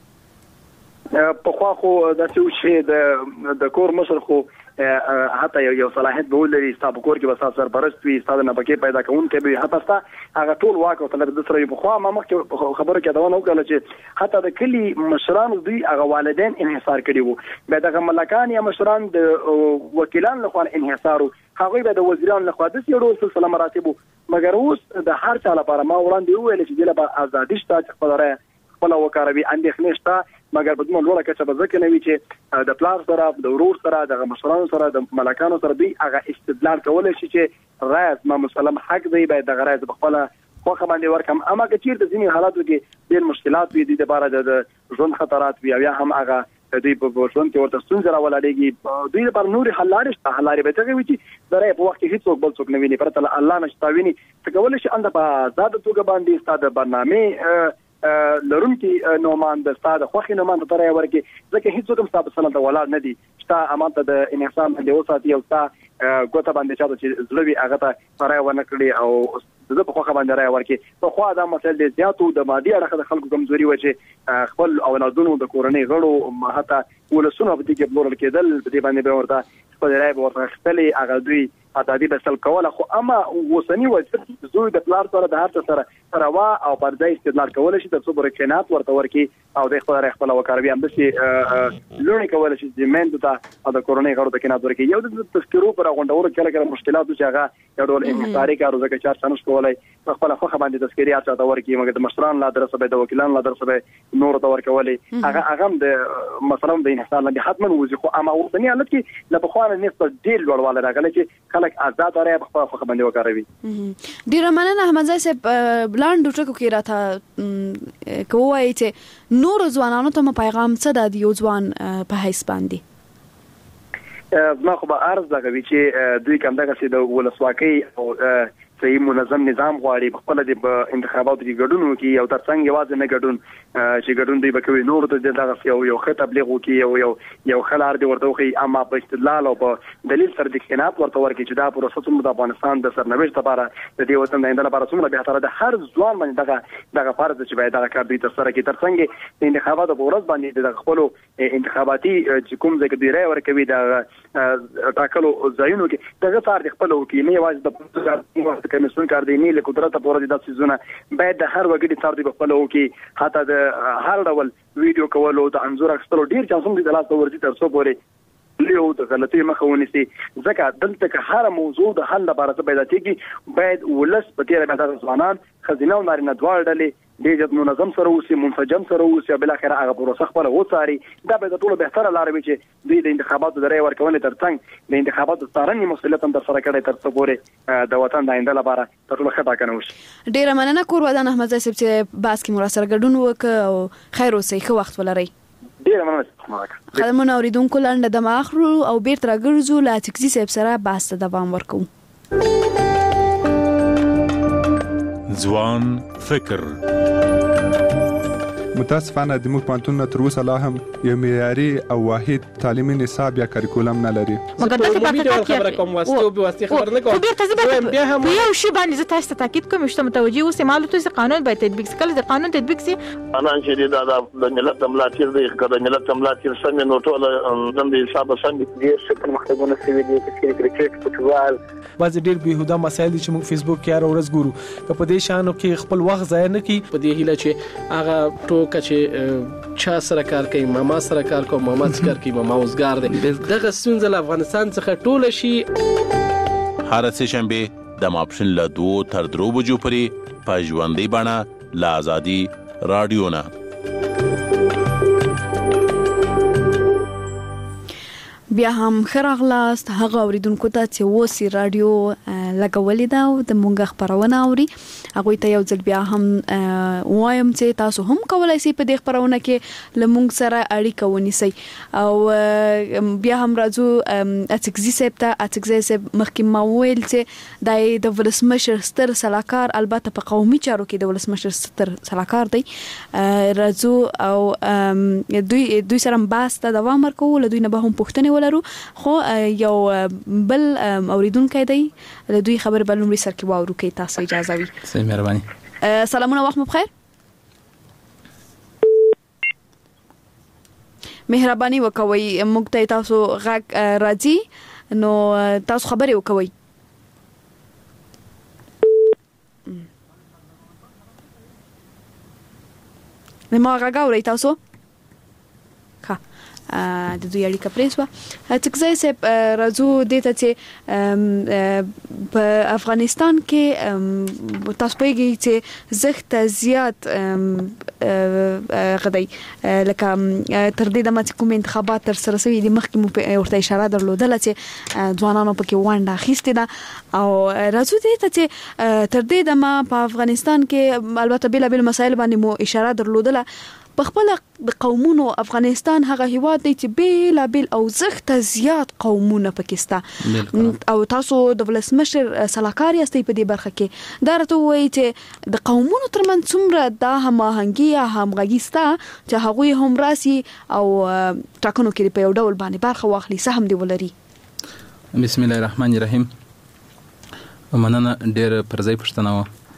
ده پخوا خو داسې و چې د کور مشر خو حتی یو صلاحیت به ولري ستا په کور کې به ستا سرپرست وي ستا د نفقې پیدا کوونکی به وي حتی ستا هغه ټول واک او تلک د سره وي پخوا ما مخکې خبرو کې یادونه وکړله چې حتی د کلي مشرانو دوی هغه والدین انحصار کړي وو بیا دغه ملکان یا مشران د وکیلانو لخوا انحصار وو هغوی به د وزیرانو لخوا داسې یو ډول سلسله مراتب وو مګر اوس د هر چا لپاره ما وړاندې وویل چې دې لپاره ازادي شته چې خپله رایه خپله وکاروي اندېښنې شته مګر په دومره لوړه کچه به ځکه نه وي چې د پلار سره د ورور سره دغه مشرانو سره د ملکانو سره دوی هغه استدلال کولی شي چې رایه زما مسلم حق دی باید دغه رایه زه په خپله خوښه باندې ورکړم اما که چېرته ځینې حالاتو کې ډېر مشکلات وي دوی دپاره د ژوند خطرات وي او یا هم هغه دوی په ژوند کې ورته ستونزې راولړېږي دوی لپاره نورې حل لارې شته حل لارې به څه وي چې درې په وخت کې هیڅوک بل څوک نه ویني پرته الله نشته ویني ته کولای شي انده په آزاد توګه باندې ستاسو برنامه لرونکي نومان د ستاسو خوخي نومان ته ترې ورکي ځکه هیڅ څوک ستاسو سره د ولادت نه دي چې امانت د انسان باندې وساتي او ستاسو ګوته باندې چې زړوي هغه ته ترې ونه کړی او د په خوخه باندې راي ورکي په خو دا مسله د زیاتو د مادي اړخ د خلکو کمزوري و چې خپل اولادونو د کورنۍ غړو حتی ولسونو په دې کې بلور کېدل په دې باندې به ورته خپل راي به ورته خپلې هغه دوی اتادي بسل کوله خو اما وسنی وځي زوی د پلار سره د هر سره روا او پردای استدلال کول شي د صبر کینات ورته ورکی او د خپل وکاروي هم دشي لونی کول شي د مند ته د کورنۍ غړو د کینات ورکی یو د تذکرو پر غونډور کله مشکلات چې هغه یو ډول انحصاري کارو ځکه چې څنګه کولای خپل خو باندې تذکریات ته ورکی موږ د مشران لا درسه به د وکیلان لا درسه به نور ته ورکولای هغه د مثلا د انحصار لاندې حتما وځي خو اما وسنی حالت کې له بخوانه نسبت ډیر لوړواله راغلی چې خلک آزاد راي په خو باندې وکاروي ډیر مننه احمد زای صاحب بلاند ټکو کې راته کوی چې نور ځوانانو ته پیغام څه د یو ځوان په حیث باندې ما خو به عرض لګوي چې دوی کوم دغه چې د ولسواکۍ او صحیح منظم نظام غواړي خپل د انتخاباتو کې ګډون وکړي او ترڅنګ یوازې نه ګډون چې ګډون دی بکوي نور د دغه یو خط تبلیغ وکړي یو خلار دی ورته وکړي اما په استدلال او په دلیل سره د خناقت ورته ورکړي چې دا پروسه څومره د افغانستان د سرنوشت لپاره د دې وطن د آینده لپاره څومره بهتره ده هر ځوان باندې دغه فرض چې باید دغه کار دوی تر سره کې ترڅنګ د انتخاباتو په ورځ باندې د خپل انتخاباتي چې کوم ځای کې دی راي ورکوي د ټاکلو ځایونو کې دغه کار د خپل وکیل نه یوازې د کمیسیون کار دی نه له قدرت پورې د سيزونه باید د هر وګړي تر دې په خپل وکي حتی د هر ډول ویډیو کولو د انزور اخستلو ډیر چانسونه دي د لاس ورځي تر څو پورې لیو د غلطي مخه ونیسي ځکه دلته که هر موضوع د حل لپاره څه پیدا کیږي باید ولس په تیر باندې ځوانان خزینه او نارینه دواړه ډلې د منظم سره اوسي منسجم سره اوسي بل اخر هغه پروسه خپل وڅاري دا به د ټولو بهتره لار وي چې دوی د انتخاباتو د رای ورکونې ترڅنګ د انتخاباتو څارنې مسؤلیت هم در سره کړي تر څو پورې د وطن د آینده لپاره تر ټولو ښه ټاکنه وشي ډیره مننه کورودان احمد زای صاحب چې باس کې مرا سره ګډون وکړ او خیر اوسئ ښه وخت ولرئ ډیره مننه خدمونه اوریدونکو لاندې د ماخرو او بیرته راګرځو لا تکزي صاحب سره باس ته دوام ورکوم ځوان فکر متاسفانه د موږ پانتون تر اوسه لا هم یو معیاري او واحد تعلیمي نصاب یا کریکولم نه لري مګر د خبره کوم واسطه خبر نه کوم بیا هم یو شی باندې تاسو ته تاکید کوم چې متوجي اوسئ معلومات چې قانون باید تطبیق کړي د قانون تطبیق سي انا چې د ملت ملاتیر دی کړه ملت ملاتیر څنګه نو ټول د حساب څنګه دي چې مختګونه سوي دي چې کرکټ فوټبال باز ډیر بهوده مسایل چې موږ فیسبوک کې هر ورځ ګورو که په دې شانو کې خپل وخت ضایع نه کړي په دې هیله چې هغه ټوکه چې چا سره کار کوي ماما سره کار کوي ماما سره کار کوي ماما اوسګار دی دغه ستونزه له افغانستان څخه ټوله شي هر سه شنبه د ماپښین له 2 تر 3 بجو پورې په ژوندۍ بڼه لا ازادي رادیو نه بیا هم خراغلاست هغه اوریدونکو ته چې وسی رادیو لګولې دا او د مونږ خبرونه اوري هغه ته یو ځل بیا هم وایم چې تاسو هم کولای شئ په دې خبرونه کې لمونږ سره اړیکه ونیسئ او بیا هم راځو اتکزي سپ مخکې ما ویل چې د ولسمشر ستر سلاکار البته په قومي چارو کې د ولسمشر ستر سلاکار دی راځو او دوی سره باس ته دوام ورکو له دوی نه به هم پوښتنه ولرو خو یو بل اوریدونکو دی له دوی خبر بل نومري سر کې واورو کې تاسو اجازه وي سي مهرباني سلامونه وخت مو بخیر مهرباني وکوي موږ ته تاسو غږ راځي نو تاسو خبرې وکوي ما غږ اورئ تاسو د دوی اړیکه پریسوا تکزای سپ راځو دته چې په افغانستان کې تاسو پیږي چې زخت زیات غدای لکه تر دې د مات کوم انتخابات تر سره سوي د مخکې ورته اشاره درلودله چې ځوانانو پکې وانډه اخیسته ده او راځو دته چې تر دې د ما په افغانستان کې البته بل مسایل باندې مو اشاره درلودله په خپل د قومونو افغانستان هغه هیواد دی چې بیلابیل او زخت زیات قومونه پکستا او تاسو د ولسمشر سلاکار یاستئ په دې برخه کې دا راته وایي چې د قومونو ترمنځ څومره دا هماهنګي یا همغږي ستا چې هغوی هم راسي او ټاکنو کې په یو ډول باندې برخه واخلي سهم دی ولري. بسم الله الرحمن الرحیم. مننه ډېر پرځای پښتنه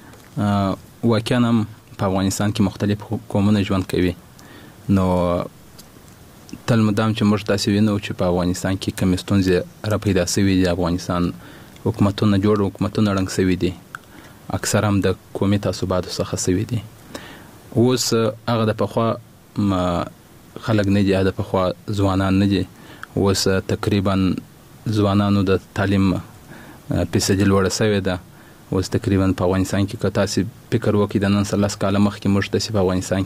و واقعا هم په افغانستان کې مختلف قومونه ژوند کوي نو تل مدام چې موږ تاسو وینو چې په افغانستان کې کوم ستونزې را پیدا شوې دي افغانستان حکومتونه جوړ حکومتونه رنګ شوي دي اکثر هم د قومي تعصباتو څخه شوي دي اوس هغه د پخوا خلک نه دي د پخوا ځوانان نه دي اوس تقریبا ځوانانو د تعلیم پیسې لوړه شوې ده اوس تقریبا په افغانستان کې کتا سي فکر وکړي د نن 13 کال مخکې موږ د افغانستان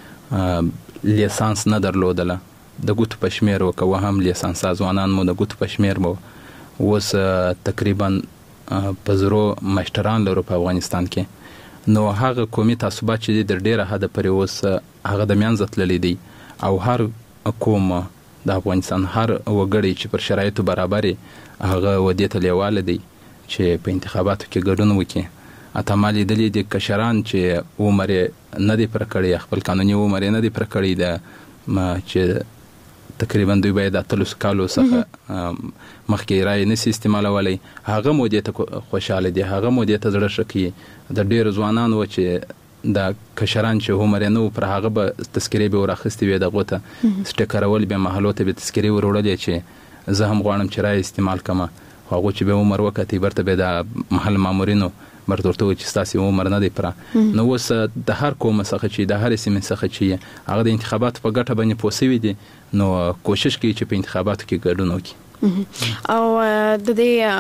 کې لیسانس نه درلودله د ګوت پښمیر وکوه هم لیسانس ځوانان مو د ګوت پښمیر مو اوس تقریبا په زرو ماشټران لرو په افغانستان کې نو هغه قومي تعصبات چې د ډیره حد پرې اوس هغه د میانځ تللی دی او هر قوم د افغانستان هر وګړی چې پر شرایطو برابرې هغه ودیته لیواله دی چې په انتخاباتو کې ګډون وکړي اتمالي دلی د کشران چې عمر نه دی پر کړی خپل قانوني عمر نه دی پر کړی د چې تقریبا دوی باید د 3 کالو څخه مخکې رای نه استعمالولای هغه مودې ته خوشاله دي هغه مودې ته زړه شکی د ډیر ځوانان و چې د کشران چې عمر نه پر هغه به تذکرې به ورخستې وي دغه ته سټیکرول به محلو ته به تذکرې ورولې چې زه هم غواړم چې رای استعمال کما هغه چې به عمر وکړي برته به د محل مامورینو مرتورته چې تاسو عمر نه دی پر نو اوس د هر کوم څخه چې د هر سیمه څخه چې هغه د انتخاباتو په ګټه باندې پوسوي دي نو کوشش کوي چې په انتخاباتو کې ګډون وکړي او د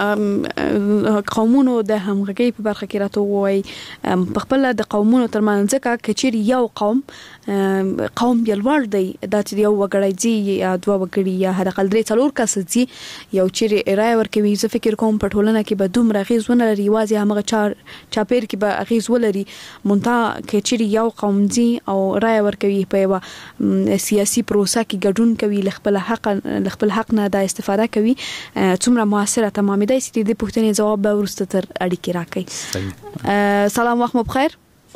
دې قومونو د همغږي په برخه کې راته وایي په خپل د قومونو ترمنځ کچېر یو قوم یلوړ دی دا چې یو وګړی دی یا دوه وګړي یا هر اقل 3-4 کس دي یو چې رای ورکوي زه فکر کوم په ټولنه کې به دومره غیزونه لري واځي هغه چاپیر کې به غیز ولري مونږه کچېر یو قوم دی او رای ورکوي په یو سیاسي پروسه کې ګډون کوي خپل حق نه د استفاده کوي څومره موثره تمامېدای شي د پوښتنې جواب به ورسته تر اړیکې راکړي. سلام وخت مو بخیر.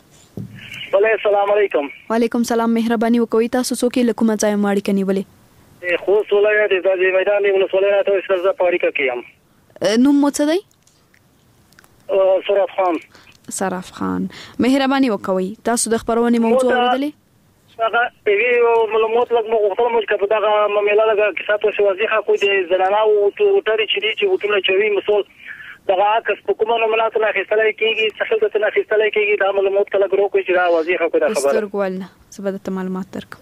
السلام علیکم. وعلیکم سلام مهرباني وکوي تاسو څوک له کومه ځای ماړی کني ولې خو ولایت د میدان ولسوالۍ ته سرزه پاړی کیم نوم مو څه دی؟ صراف خان مهرباني وکوي تاسو د خبرونې موضوع اوریدلې هغه ایوه معلومات لږ مغوښتل مو چې په دغه مېله لګه کې ساتو شو وظیفه کو دي زنانه او ټری چې وټونه چوي مسول دغه کس په کومه نوملات نه خستلای کیږي څه څه نه خستلای کیږي دا معلومات کله ګرو کوي چې دا وظیفه کو دا خبره سترګولنه زبده معلومات درک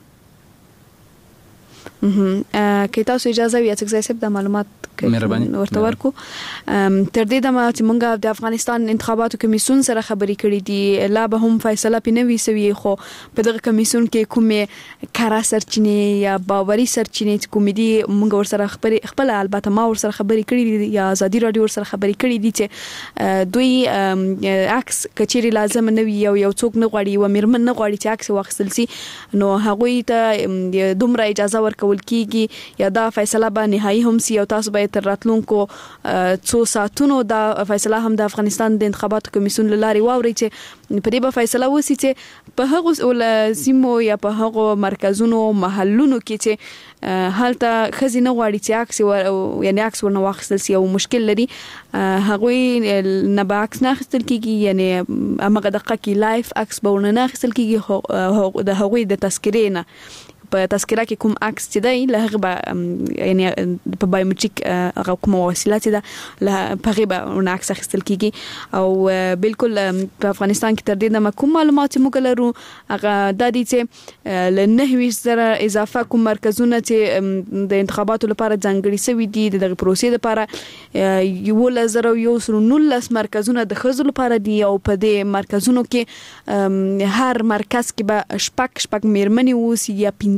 کې تاسو اجازه وي چې زه د معلومات ورته ورکو تر دې دمه چې مونږ د افغانستان انتخاباتو کمیسیون سره خبرې کړې دي لا به هم فیصله پینوي سوي خو په دغه کمیسیون کې کومه کارا سرچینه یا باوري سرچینه کوم دي مونږ ور سره خبرې البته ما ور سره خبرې کړې دي یا ازادي رادیو ور سره خبرې کړې دي چې دوی عکس کچېری لازم نه وي یو څوک نه غواړي و مرمن نه غواړي چې عکس واخیستل سي نو هغه ته دومره اجازه ورکول کیږي یا دا فیصله به نهایی هم سي او تاسو تر راتلونکو څو ساعتونو دا فیصله هم د افغانستان د انتخاباتو کمیسیون لاري واوري چې په دې به فیصله وسی چې په هغه سیمو یا په هغه مرکزونو محلونو کې چې حالت خزینه غواړي چې عکس یعنی عکس ورنه واخیستل سي او مشکل لري هغه نه به عکس نه اخیستل کیږي یعنی هغه دقیقه کې لایف عکس به ورنه اخیستل کیږي د هغوی د تذکرې نه په تذکره کې کوم عکس چې دی له هغه یعنی په بایومټریک هغه کوم وسیله چې ده له هغه به عکس اخیستل کیږي او بالکل په افغانستان کې تر دې د کوم معلومات موږ لرو هغه د دې چې ل 9000 اضافه کوم مرکزونه چې د انتخاباتو لپاره ځانګړي شوي دي د پروسې لپاره یو لزر او یو 19 مرکزونه د خزو لپاره دي او په دې مرکزونو کې هر مرکز کې به شپږ میرمنې ووسی یا 15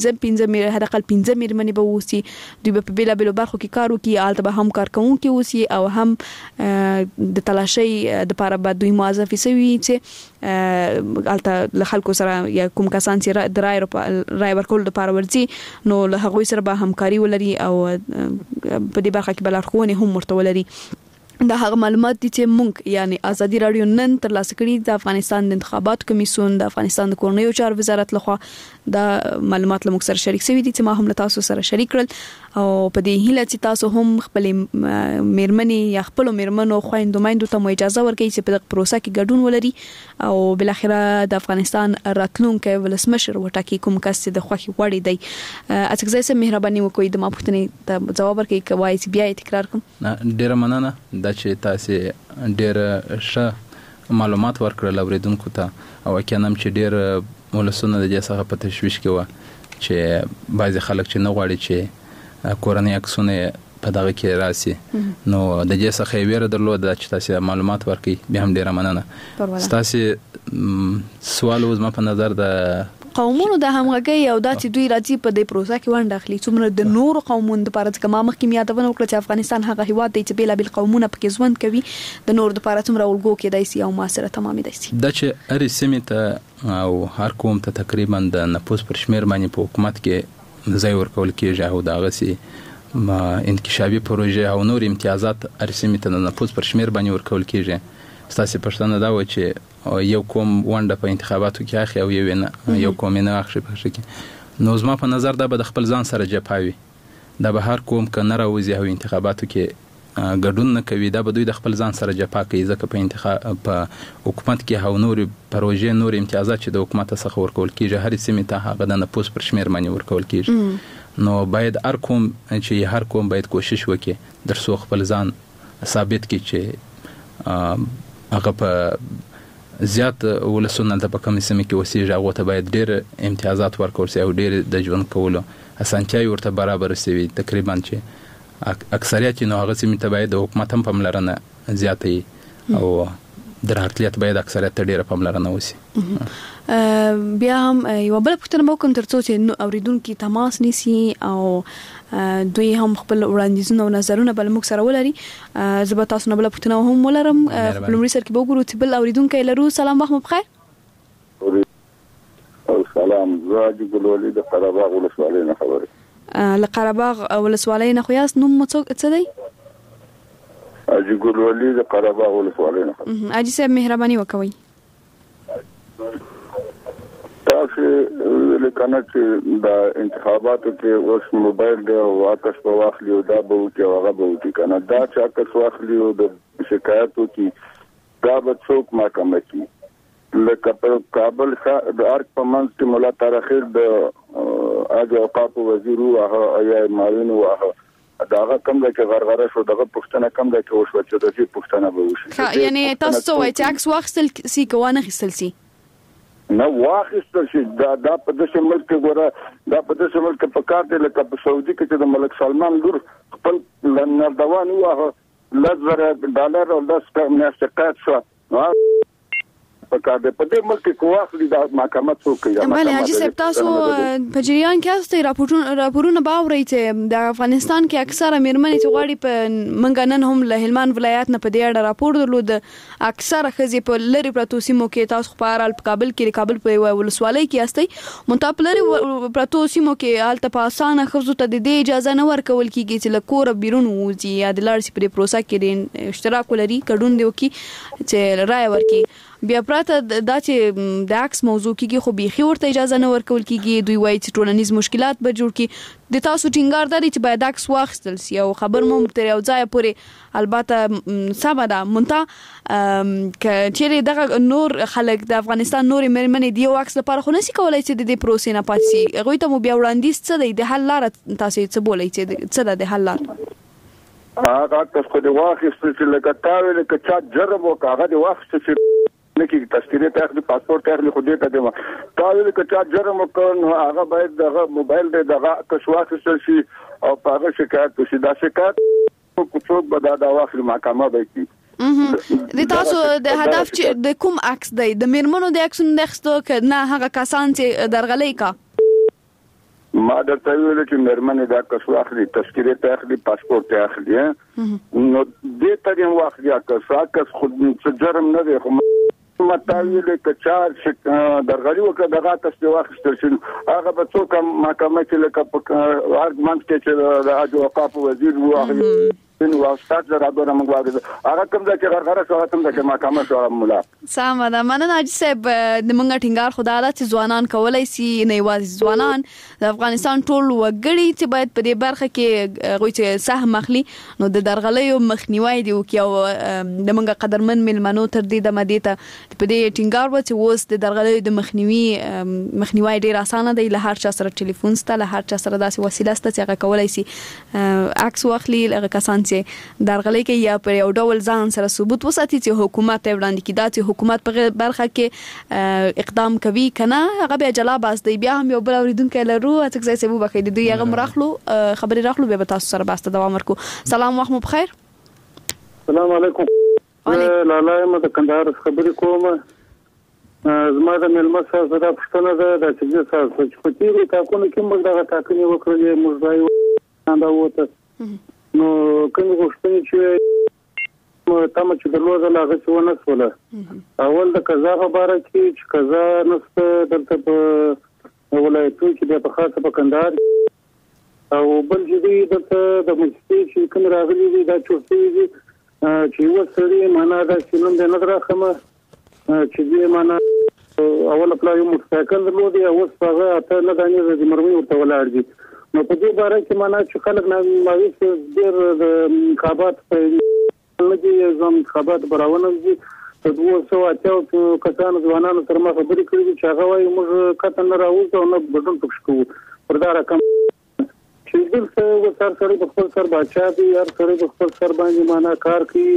15 هدقل 15 میرمنې به وسی دوی په بیلا بیلو برخو کې کار وکي آلته به هم کارکونکي وسی او هم د تلاشي د لپاره به دوی موظفي سوي چې آلته له خلکو سره یا کوم کسان چې د رای ورکول لپاره ورځي نو له هغوی سره به همکاري ولري او په دې برخه کې به لارښوونې هم ورته ولري. دا هغه معلومات دي چې مونږ یعنی ازادي رادیو نن ترلاسه کړي د افغانستان د انتخاباتو کمیسیون د افغانستان د کورنیو چارو وزارت لخوا دا معلومات له موږ سره شریک شوي دي چې ما هم له تاسو سره شریک کړل او په دې هیله چې تاسو هم خپل میرمنې یا خپل میرمنو خويندو مایندو ته اجازه ورکړي چې په پروسه کې ګډون ولري او بل اخره د افغانستان راتلونکي ولسمشر وټاکي کوم کس چې د خوخي وړي دی. اڅکزای سه مهرباني وکړئ د ما پوښتنې ته جواب ورکړئ کوي چې بیا تکرار کوم. ډیره مننه دا چې تاسو ډیره ښه معلومات ورکړل اوریدونکو ته او کینم چې ډیر ولسونه د دې څخه په تشویش کې و چې بعضی خلک چې نه غواړي چې کورنۍ عکسونه په دغه کې راسي نو د دې څخه ویره درلود چې تاسو معلومات ورکړي به هم ډیره مننه. تاسو سوال وز ما په نظر د قومونو د همغږي او د چې دوی راځي په دې پروسه کې ونډه اخلي څومره د نورو قومونو لپاره چې ما مخکې یادونه وکړه چې افغانستان هغه هیواد دی چې بیل قومونه پکې ژوند کوي د نورو لپاره څومره ولګو کې دایسي او ماسره تمامي دایسي د چې هر سیمه ته او هر قوم ته تقریبا د نفوس پر شمیر باندې په حکومت کې ځای ورکول کېږي او دا غسي انکشافي پروژه او نور امتیازات هر سیمه ته د نفوس پر شمیر باندې ورکول کېږي. ستاسو پښتنه دا و چې یو کوم ونده په انتخاباتو کې اخی او یو کوم نه اخی په شکل نو زما په نظر دا به د خپل ځان سره جپاوي دا به هر کوم کنه راوځي او انتخاباتو کې ګډون نه کوي دا به دوی د خپل ځان سره جپا کوي ځکه په انتخاب په حکومت کې هاو نور پروژې نور امتیازات چې د حکومت څخه ورکول کیږي هر سیمه ته هغه د نفوس پر شمیر باندې ورکول کیږي نو باید هر کوم چې هر کوم باید کوشش وکړي درسو خپل ځان ثابت کړي چې هغه په زیات ولسونه د کوم سیمه کې وسیږي هغه ته باید ډېر امتیازات ورکول شي او ډېر د ژوند کولو اسانتیاوي ورته برابر شي تقریبا چې اکثریت نو هغه سیمه ته باید د حکومت هم پاملرنه زیاتې او در هرتلیت باید اکثریت ډېر پاملرنه وشي. بیا هم یو بل پوښتنه وکم ترڅو چې اوریدونکو تماس نیسي او دوی هم خپل وړاندیزونه او نظرونه بل موږ سره ولري. زه به تاسو نه بل پوښتنه هم ولرم خپل لمړي سر کې وګورو چې بل اوریدونکو لرو. سلام وخت مو بخیر. سلام زاجي ګلولي د قرهباغ ولسوالۍ نه خبره له قرهباغ ولسوالۍ نه خو یاس نوم څه دی؟ اجي ګلولي د قرهباغ ولسوالۍ نه خبره. اجي صاحب مهرباني وکوي. تاسو لکه چې د انتخاباتو کې اوس موبایل دی او عکس په واخلي او دا به کې هغه به کې کنه دا چې عکس واخلي او د شکایتو کې دا به څوک محکمه کې لکه په کابل ښار د ارک په منځ کې مولا تاریخ د اج اوقاف وزیر او یا معاون او داغه کم د کې غرغره شو دغه پښتنه کم د کې وشو چې د دې پښتنه به وشي. یعنی تاسو وایي چې عکس واخستل سي کوانه خستل سي نه واخستل شي دا په داسې ملک ګوره دا په داسې ملک په کار دی لکه په سعودي کې چې د ملک سلمان لور خپل نردوان واه $10,000 او 10 میاشتې شو په کار دی په دې ملک کې واخلي د محکمه څوک کوي. بله حاجی صاحب تاسو په جریان کې تاسو راپورونه باورئ چې د افغانستان کې اکثره میرمنې چې غواړي په منګ نن هم له هلمند ولایت نه په دې اړه راپور درلود اکثره ښځې په لری پرتو سیمو کې تاسو په اړه په کابل کې کابل په ولسوالۍ کې استئ منتها لری پرتو سیمو کې حالت په اسانه ښځو ته د اجازه نه ورکول کیږي چې له کور بیرون وځي یا د لار سي په پروسه کې اشتراک ولري کډون دی وکي چې رائے ورکي. بیا پراته دا چې د عکس موضوع کېږي خو بيخي ورته اجازه نه ورکول کېږي. دوی وایي چې ټولنیز مشکلات به جوړ کړي. د تاسو ټینګار دی چې باید عکس واخیستل شي او خبر مو تر یو ځای پورې البته سبا ده مونته چې دغه نور خلک د افغانستان نور میرمنې دی عکس لپاره خو نسی کولای چې د دې پروسې نه پاتې شي. هغه ته مو بیا وړاندیز څه دی د حل لار تاسو څه بولئ چې څه ده د حل لار؟ هغه تاسو د واخیستل چې لکه تاوی لکه چا جرب وکړه د واخیستل چې نکي تشکیله ته د پاسپورت ته خو دې ته دی تا ویل چې چا جرم وکړ هغه باید دغه موبایل دغه کښواک شي او په هغه شکایت وشي دا شکایت څوک به دا واخلي محکمه به کوي. د تاسو د هدف چې د کوم عکس دی د میرمنو د عکسونو د خستو کنه هغه کسان چې درغلې کا ما درته ویل چې مېرمنې دا کس واخلي تذکرې ته اخلي پاسپورت ته اخلي نو دې ته یې واخلي کس خود جرم نه دی خو متاویل کچار درغلي وکړه دغه تاسو واخیستل شي هغه به څوک محکمه کې لکه په ارګمنټ کې چې د حج وقاف وزیر وو نو واستاد راغره موږ واغله هغه کوم چې غرغره شو تم د محکمه شو مولا سم ده مننه حاجی صاحب د منګه ټینګار خدای چې ځوانان کولای شي نه یوازې ځوانان د افغانستان ټول وګړي چې باید په دې برخه کې غوي چې سهم اخلي نو د درغلیو مخنیوي دی او د منګه قدرمن ملمنو تر دې د مدیته په دې ټینګار و چې اوس د درغلیو د مخنیوي ډیر اسانه دی له هر چا سره ټلیفون ست له هر چا سره داسې وسیله ست چې هغه کولای شي عکس واخلي هغه کسان چې درغلي کې یا پر یو ډول ځان سره ثبوت وساتي چې حکومت وړاندې کیدا چې حکومت په برخه کې اقدام کوي کنه هغه به جلا باس دی بیا هم یو بل اوریدونکو لرو اڅک ځای سبب بخې دی هغه مراخلو خبري راخلو به تاسو سره باسته دوام ورکو سلام وخت مو بخیر السلام علیکم لاله ما د کندهار خبري کوم زما د ملما سره د پښتنه د چې تاسو چې په تیری تاکونه کې موږ دغه تاکنه وکړلې موږ ځای نه وته نو کوم غوښتنې چې تاسو چې درلودل هغه څه ونه سوله اول د قضا خبره کې چې قضا نسته دلته په ولایتو کې په خاصه په کندهار او بل چې دلته د مستي چې کوم راغلي دي دا چورتي دي چې وسري معنا دا چې نن نه راخمه چې دې معنا اول خپل یو مستقل درلودي او څنګه اته نه دانې د مرمي ورته ولاړ دي نو په دې باره کې معنا چې خلک نه ماوي چې ډېر د انتخابات په لږی ځم انتخابات براونه دي په 280 کسانو ځوانانو تر ما خبرې کړې چې هغه وايي موږ کته نه راوځو او نه بدون پښکو پر دا رقم چې دلته وسار سره په خپل سر بچا دي هر سره په خپل سر باندې معنا کار کوي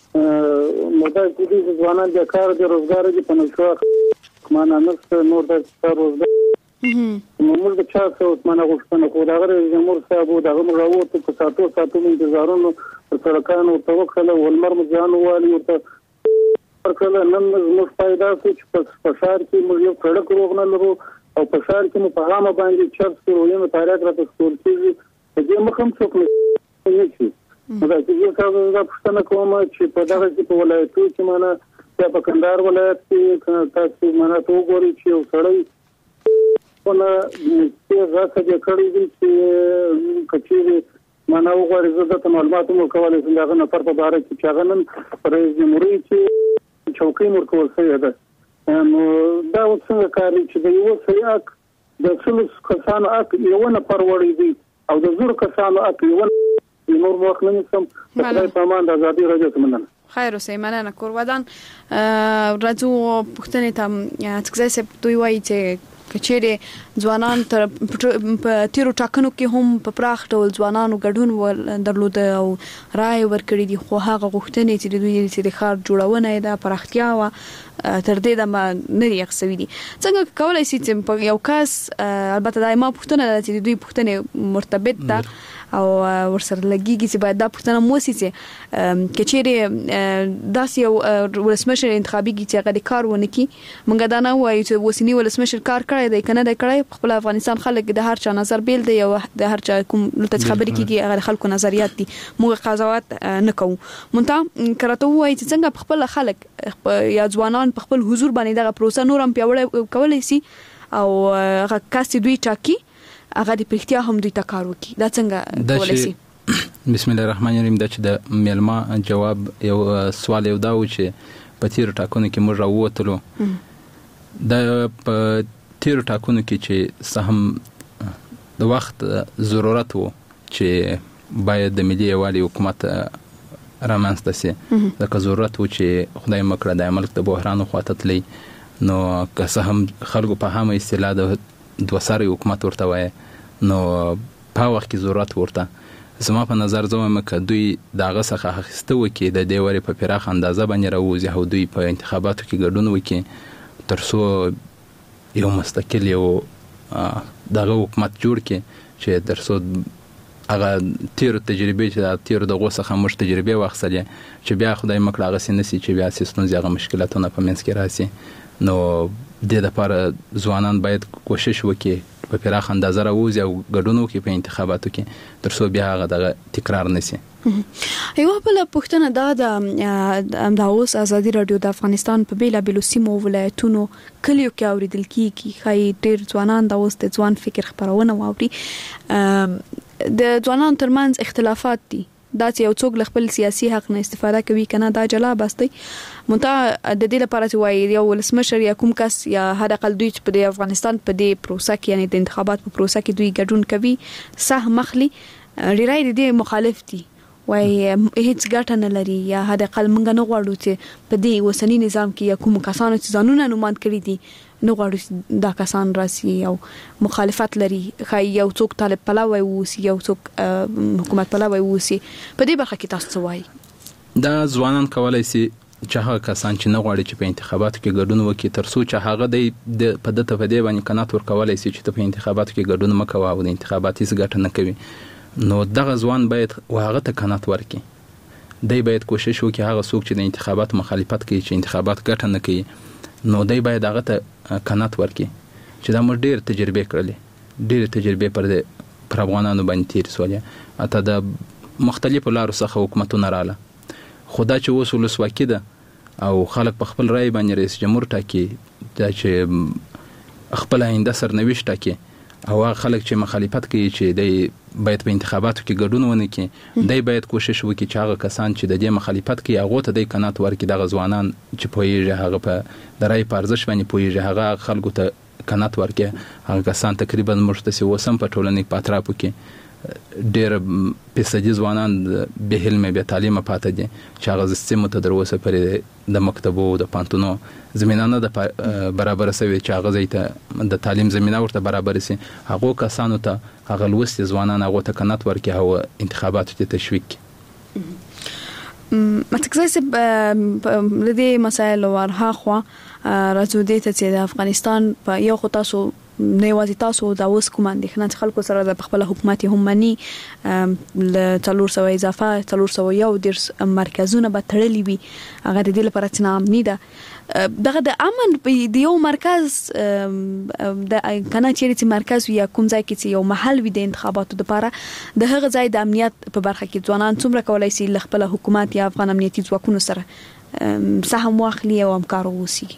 مدار دې ځوانان د کار د روزګار دي په نشو معنا نه نور د روزګار موږ د چا څو معنا غوښتنه کوو دا غره جمهور صاحب دا غو راوته په ساتو انتظارونو پر سرکانو توکل ولمر مجانو والی ورته کله نن موږ پیدا چې په شهر کې موږ یو سړک روغنه لرو او په شهر کې په هغه باندې چرته وینو تاریخ راته سکول کېږي په دې مخم څوک نه شي دا چې تاسو دا پښتنه کوم چې په دغه کې په ولایتو کې معنا په کندهار ولایت کې تاسو معنا ته وګورئ چې یو سړی ونه چې راځي د کړي دي چې کچېږي معنا وګورئ زه د معلوماتو مو کولای شم دا نه پر په اړه چې هغه نن رئیس جمهوریت چې چوکۍ مرکول شوی ده نو دا څنګه کاری چې د یو سیاق د څلور کسانو اک یو نه پرورې دي او د زور کسانو اک یو نور وخت نه سم د پامان د ازادي راځي تمنه خیر اوسې مننه کور ودان راځو پښتنې ته څنګه سه دوی وایي چې کچېره ځوانان تر په تیرو ټاکنو کې هم په پراخ ډول ځوانانو ګډون درلود او رائے ورکړي دي خو هغه غوښتنې چې دوی چې د ښار جوړونه ده پراختیا وا تر دې د ما نه یخسوي دي څنګه کولای شي چې یو کس البته دایمه پښتنه چې دوی پښتنه مرتبط ده او ورسره لګيږي چې باید دا پښتنه موسی چې کچېره داس یو ولسمشر انتخابي کې چې هغه کار ونه کی مونږ دا نه وایو چې وسنی ولسمشر کار کړی دی کنه دا کړی خپل افغانستان خلک د هر چا نظر بیل دی او د هر چا کوم لته خبرې کیږي هغه خلکو نظریات دي موږ قضاوت نه کوو مونږ کرته وایي چې څنګه خپل خلک یا ځوانان په خپل حضور باندې دغه پروسه نورم پیاوړی کولای شي او هغه کاس دوی ټاکي هغه د پرختیا هم دوی تکار وکي دا څنګه کولای شي بسم الله الرحمن الرحیم دا چې د میلما جواب یو سوال یو دا و چې په تیر ټاکنو کې موږ راووتلو دا په تیر ټاکنو کې چې سهم د وخت ضرورت وو چې باید د ملي یوالي حکومت رامنځته شي دا ضرورت وو چې خدای مکړه د ملک د بحران خواته تللی نو که سهم خلکو په هم اصطلاح د دوه ساري حکومت ورته وای نو په وخت کې ضرورت ورته زما په نظر زما که دوی دغه څخه اخیسته وکي د دې وری په پراخ اندازه باندې راوځي او دوی په انتخاباتو کې ګډون وکي ترڅو یو مستقل یو دغه حکومت جوړ کړي چې ترڅو هغه تیر تجربه چې تیر دغه څخه مش تجربه واخلې چې بیا خدای مکړه هغه سینسي چې بیا سیستم زیاغه مشکلاتونه په منځ کې راسي نو د لپاره ځوانان باید کوشش وکړي په پراخ اندازه راوځي او ګډون وکړي په انتخاباتو کې ترڅو بیا هغه د تکرار نشي. یو بل پوښتنه دا د اوس ازادي رادیو د افغانستان په بیلابېلو سیمو ولایتونو کلیو کې اوریدل کیږي خای ډیر ځوانان د اوس د ځوان فکر خبرونه واوري. د ځوانانو ترمنځ اختلافات دي دا چې یو څوک خپل سیاسي حق نه استفاده کوي کنه دا جلا بستي مونته د دې لپاره چې وایي یو ولسمشر یا کوم کس یا هر اقل دوی چې په افغانستان په دې پروسه کې یعنی د انتخابات په پروسه کې دوی ګډون کوي صح مخلي ریرای دې مخالف دي وای هیڅ ګټه نه لري یا هر اقل مونږ نه غواړو چې په دې وسنی نظام کې یا کوم کسانو چې ځانونه نوماند کړی دي نو غواړو دا کسان راسي او مخالفت لري خای یو څوک طالب پلاوي ووسی یو څوک حکومت پلاوي ووسی په دې برخه کې تاسو وایي دا ځوانان کولای شي چې هغه کسان چې نه غواړي چې په انتخاباتو کې ګډون وکړي ترڅو چې هغه د په دته په دې باندې قناعت ورکولای شي چې په انتخاباتو کې ګډون مکوي او د انتخاباتي ګټه نه کوي نو دغه ځوان باید هغه ته قناعت ورکړي دی باید کوشش وکړي هغه څوک چې د انتخابات مخالفت کوي چې انتخابات ګټه نه کوي نو دی باید هغه ته قناعت ورکړي چې دا موږ ډېر تجربه پر افغانانو باندې تیر سولې اته د مختلفو لارو څخه حکومتونه رااله خدا چې اوس ولسواکي ده او خلک په خپل رائے باندې رئیس جمهور ټاکي دا چې خپل آینده سرنوشت ټاکي او خلک چې مخالفت کوي چې دی باید په انتخاباتو کې ګډون ونه کړي دی باید کوشش وکړي چې هغه کسان چې د دې مخالفت کوي هغه ته د قناعت ورکړي دغه ځوانان چې پوهیږي هغه په د رائے په ارزښت باندې پوهیږي هغه خلکو ته قناعت ورکړي هغه کسان تقریبا مرتسي وسم په ټولنې په اطرافو کې ډېر پیسدي ځوانان به علم به تعلیم پاتې دي چې هغه سیمه ته دروسه پرې د مکتبو د پانتونو زمينانه د برابر سوي چې هغه زیته د تعلیم زمينه ورته برابر سي هغه کسانو ته هغه لوست ځوانان هغه ته قناعت ورکړي او انتخاباتو ته تشویق متکزای په دې مسایل ورها خو راځو دې ته چې د افغانستان په یو خو تاسو نه یوازې تاسو دا اوس کوم اندېښنه چې خلکو سره د خپل حکومت هم مني ل 300 اضافه 301 مرکزونه به تړلي وي هغه د دې لپاره چې نامني ده دغه د امن په یو مرکز د کنه چې مرکز یا کوم ځای کې یو محل وي د انتخاباتو لپاره د هغه ځای د امنیت په برخه کې ځوانان څومره کولای شي خپل حکومت یا افغان امنیتي ځواکونو سره سهم واخلي او همکار ووسی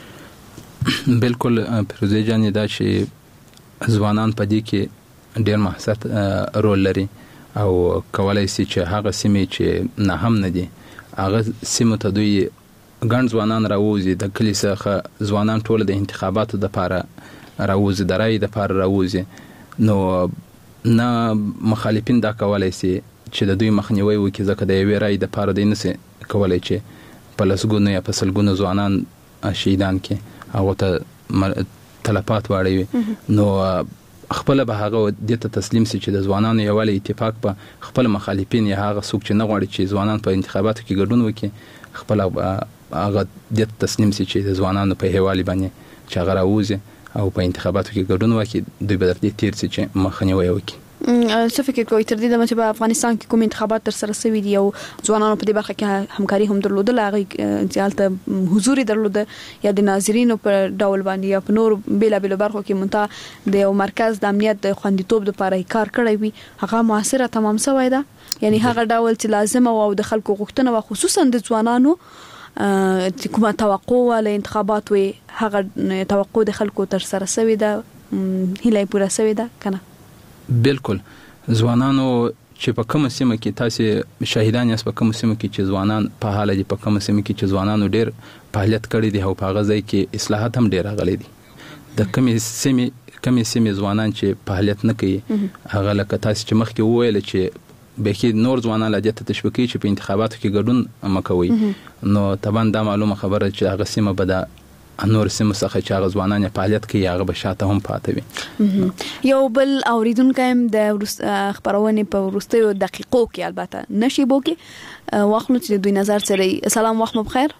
بالکل پروزه جان دا چې ځوانان په دې کې ډېر محسوس رول لري او کولای شي چې هغه سیمې چې نه هم نه دي هغه سیمه ته دوی ګڼ ځوانان راوځي د کلی څخه ځوانان ټول د انتخاباتو لپاره راوځي د رای لپاره راوځي نو نه مخالفین دا کولای شي چې د دوی مخنیوي وکړي ځکه د یوې رای لپاره د نس کولای چې په لسګونو یا په سلګونو ځوانان شهیدان کې هغه ته تلفات واړوي نو خپل به هغه د تسلیم سي چې د ځوانانو یوالي اتفاق په خپل مخالفین یا هغه څوک چې نه غواړي چې ځوانان په انتخاباتو کې ګډون وکړي خپل هغه د تسلیم سي چې د ځوانانو په هیوالي باندې چې هغه راوځي او په انتخاباتو کې ګډون وکړي دوی به د دې تیر سي چې مخنیوي وکړي څه فکر کوئ تر دې چې په افغانستان کې کوم انتخابات تر سره شوي دي او ځوانانو په دې برخه کې همکاري هم درلوده هغه ځالته حضور درلوده یا د ناظرینو په ډول باندې یا په نور بیلابېلو برخو کې مونته د یو مرکز د امنیت د خوندیتوب لپاره کار کړی وي هغه موثره تمام شوی ده یعنی هغه ډول چې لازم او د خلکو غوښتنه او خصوصا د ځوانانو چې کومه توقع ول انتخابات وي هغه توقع د خلکو تر سره شوی ده هله پوره شوی ده کنه بالکل ځوانانو چې په کوم سیمه کې تاسو شاهدان یاست په کوم سیمه کې چې ځوانان په حاله دي په کوم سیمه کې چې ځوانانو ډېر فعالیت کړی دی او په هغه ځای کې اصلاحات هم ډېر راغلي دي د کوم سیمه ځوانان چې فعالیت نه کوي هغه لکه تاسو چې مخکې وویل چې بلکې نور ځوانان لا دې تشویقي چې په انتخاباتو کې ګډون مکوي نو طبعا دا معلومه خبره چې هغه سیمه به نور سیمه څخه چې هغه ځوانان فعالیت کوي هغه به شاته هم پاتې وي یو بل اوریدونکو هم د خبرونه په ورستیو دقیقو کې البته نشي بوکي واخلو چې دوی نظر سره سلام وخت مو بخیر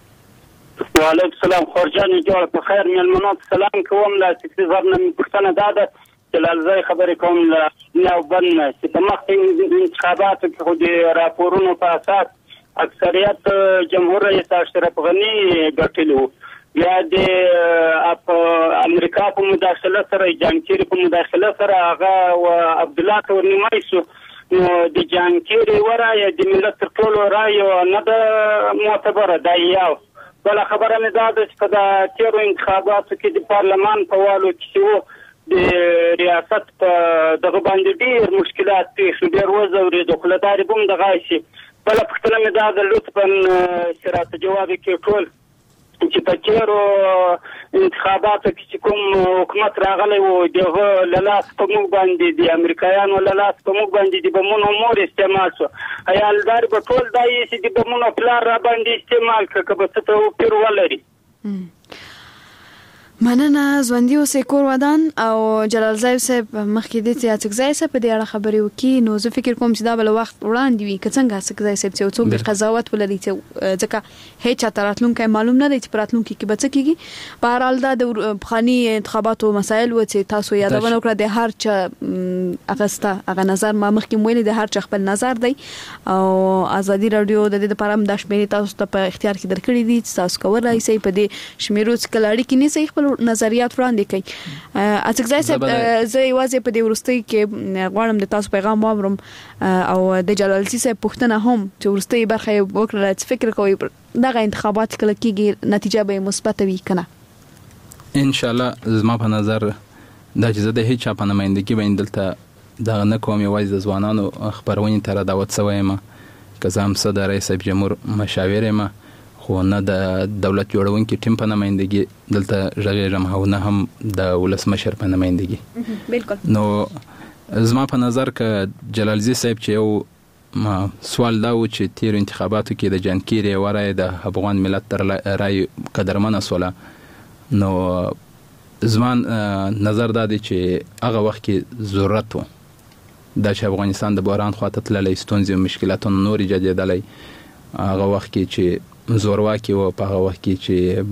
وعلیکم السلام خورجان جوړ په خیر ملمنات سلام کوم لا چې زرنه پښتنه داده چې لالزای خبرې کوم لا نو بن چې په مخکې انتخاباتو کې خو د راپورونو په اساس اکثریت جمهور رئیس اشرف غنی ګټلو یا د امریکا په مداخله سره جان کیری په مداخله سره هغه او عبد الله تورنمای سو نو د جان کیری ورای د ملت تر ټولو رای نه د معتبره دی یو بل خبره نه ده چې د تیرو انتخاباتو کې د پارلمان په والو کې د ریاست په دغه باندې ډیر مشکلات پیښ ډیر وزوري د خلداري بوم دغه شي بل پختنه نه ده لطفا سره جواب کې ټول چې په تیرو انتخاباتو کې کوم حکومت راغلی و دغه لاس په موږ باندې د امریکایانو لاس په موږ باندې د بمونو مور استعمال شو ایالدار په ټول دای چې د بمونو پلار را باندې استعمال کړه به څه ته پیر ولري مننه ژوندۍ اوسې کور ودان او جلال زیب صاحب مخکې د سیاستګزای صاحب په دې اړه خبرې وکړي نو زه فکر کوم چې دا بل وخت وړاندې وي که څنګه سیاستګزای صاحب چې څوک د قضاوت ولري چې ځکه هیڅ راتلونکي معلوم نه دی چې راتلونکي کې به څه کیږي په هر حال دا د بخاني انتخاباتو مسایل و چې تاسو یادونه وکړه د هر چا اغستا هغه نظر ما مخکې ویل د هر چا خپل نظر دی او ازادي رادیو د دې لپاره د شمیرې تاسو ته په اختیار کې درکړي دي چې تاسو کولای شئ په دې شمیرو څخه لړۍ کې نه صحیح خپل نظریات وړاندې کوي اڅکزای صاحب زه یوازې په دې ورستۍ کې غواړم د تاسو پیغام واورم او د جلال صاحب پوښتنه هم چې ورستۍ برخه وکړه چې فکر کوي دغه انتخابات کله کېږي نتیجه به مثبت وي کنه ان شاء الله زما په نظر دا چې زه د هیڅ په نمائندګي باندې دلته دا نه کوم یوازې د ځوانانو خبرونې تر دعوت سویم که زه هم صدر رئیس جمهور مشاور یم خو نه د دولت جوړونکي ټیم په نمائندګي دلته ژغېږم او نه هم د ولسمشر په نمائندګي بالکل نو زما په نظر که جلالزی صاحب چې یو سوال دا و چې تیر انتخاباتو کې د جان کیری ورای د افغان ملت تر رای قدرمنه سوله نو زمان نظر دا دی چې هغه وخت کې ضرورت و دا چې افغانستان د بحران خواته تللی ستونزې او مشکلاتونه نور ایجادېدلی هغه وخت کې چې زورواکي و په هغه وخت کې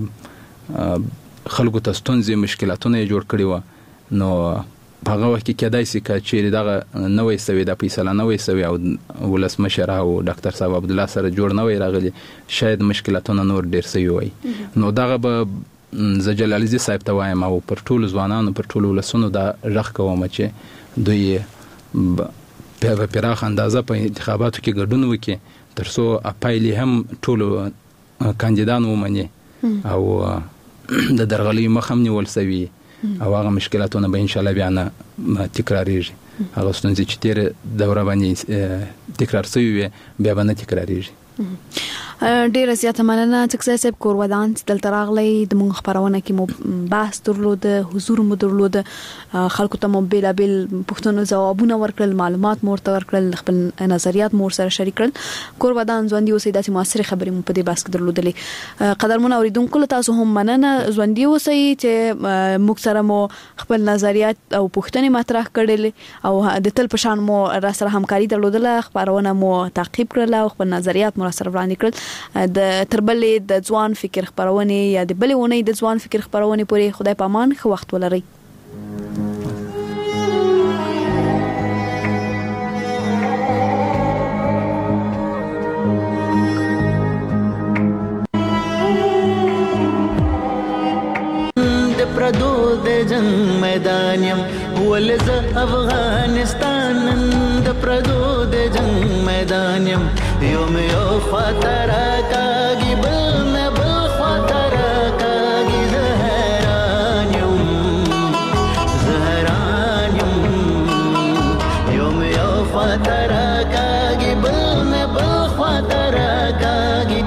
چې خلکو ته ستونزې مشکلاتونه جوړ کړي و نو په هغه وخت کې کېدای شي که چیرې دغه نوې سوي د فیصله نوې سوي او ولسمشر او ډاکټر صاحب عبد الله سره جوړ نوې راغلي شاید مشکلاتونه نور ډیر سوي وي نو دغه به زه جلالزی صاحب ته وایم او پر ټولو ځوانانو پر ټولو ولسونو دا غږ کوم چې دوی په پراخ اندازه په انتخاباتو کې ګډون وکړي ترڅو اپایلی هم ټولو کاندیدان ومني او د درغلي مخه هم نیول سوي او هغه مشکلاتونه به ان شاء الله بیا نه تکراریږي هغه ستونزې چې تیر دوره باندې تکرار شوی وي بیا به نه تکراریږي ډیره زیاته مننه چې صاحب کور ودان دلته راغلی د مونږ خبرونه کې مو بحث درلود حضور مو درلود خلکو ته مو بیلابل پوښتنو ځوابونه ورکړل معلومات مو ورته ورکړل خپل نظریات مو سره شریک کړل کور ودان ژوندۍ اوسئ داسې موثره خبرې مو په دې بحث کې درلودلې قدرمن اوریدونکو تاسو هم مننه ژوندۍ اوسئ چې موږ سره مو خپل نظریات او پوښتنې مطرح کړل او د تل په شان مو را سره همکاري درلودله خبرونه مو تعقیب کړل او خپل نظریات مو سره وړاندې کړل د تربلې د ځوان فکر خبرونه یا د بلې ونې د ځوان فکر خبرونه پورې خدای پامان خو وخت ولري د پردو د جنگ میدانیم ولز افغانستان د پردو د جنگ میدانیم یوم یو خاطر کاږي بل نه بل خاطر کاږي زهران یوم یو خاطر کاږي بل نه بل خاطر کاږي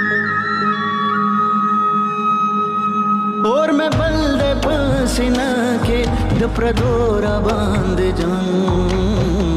और मैं बल दे पसीना د پردو را باندې جنگ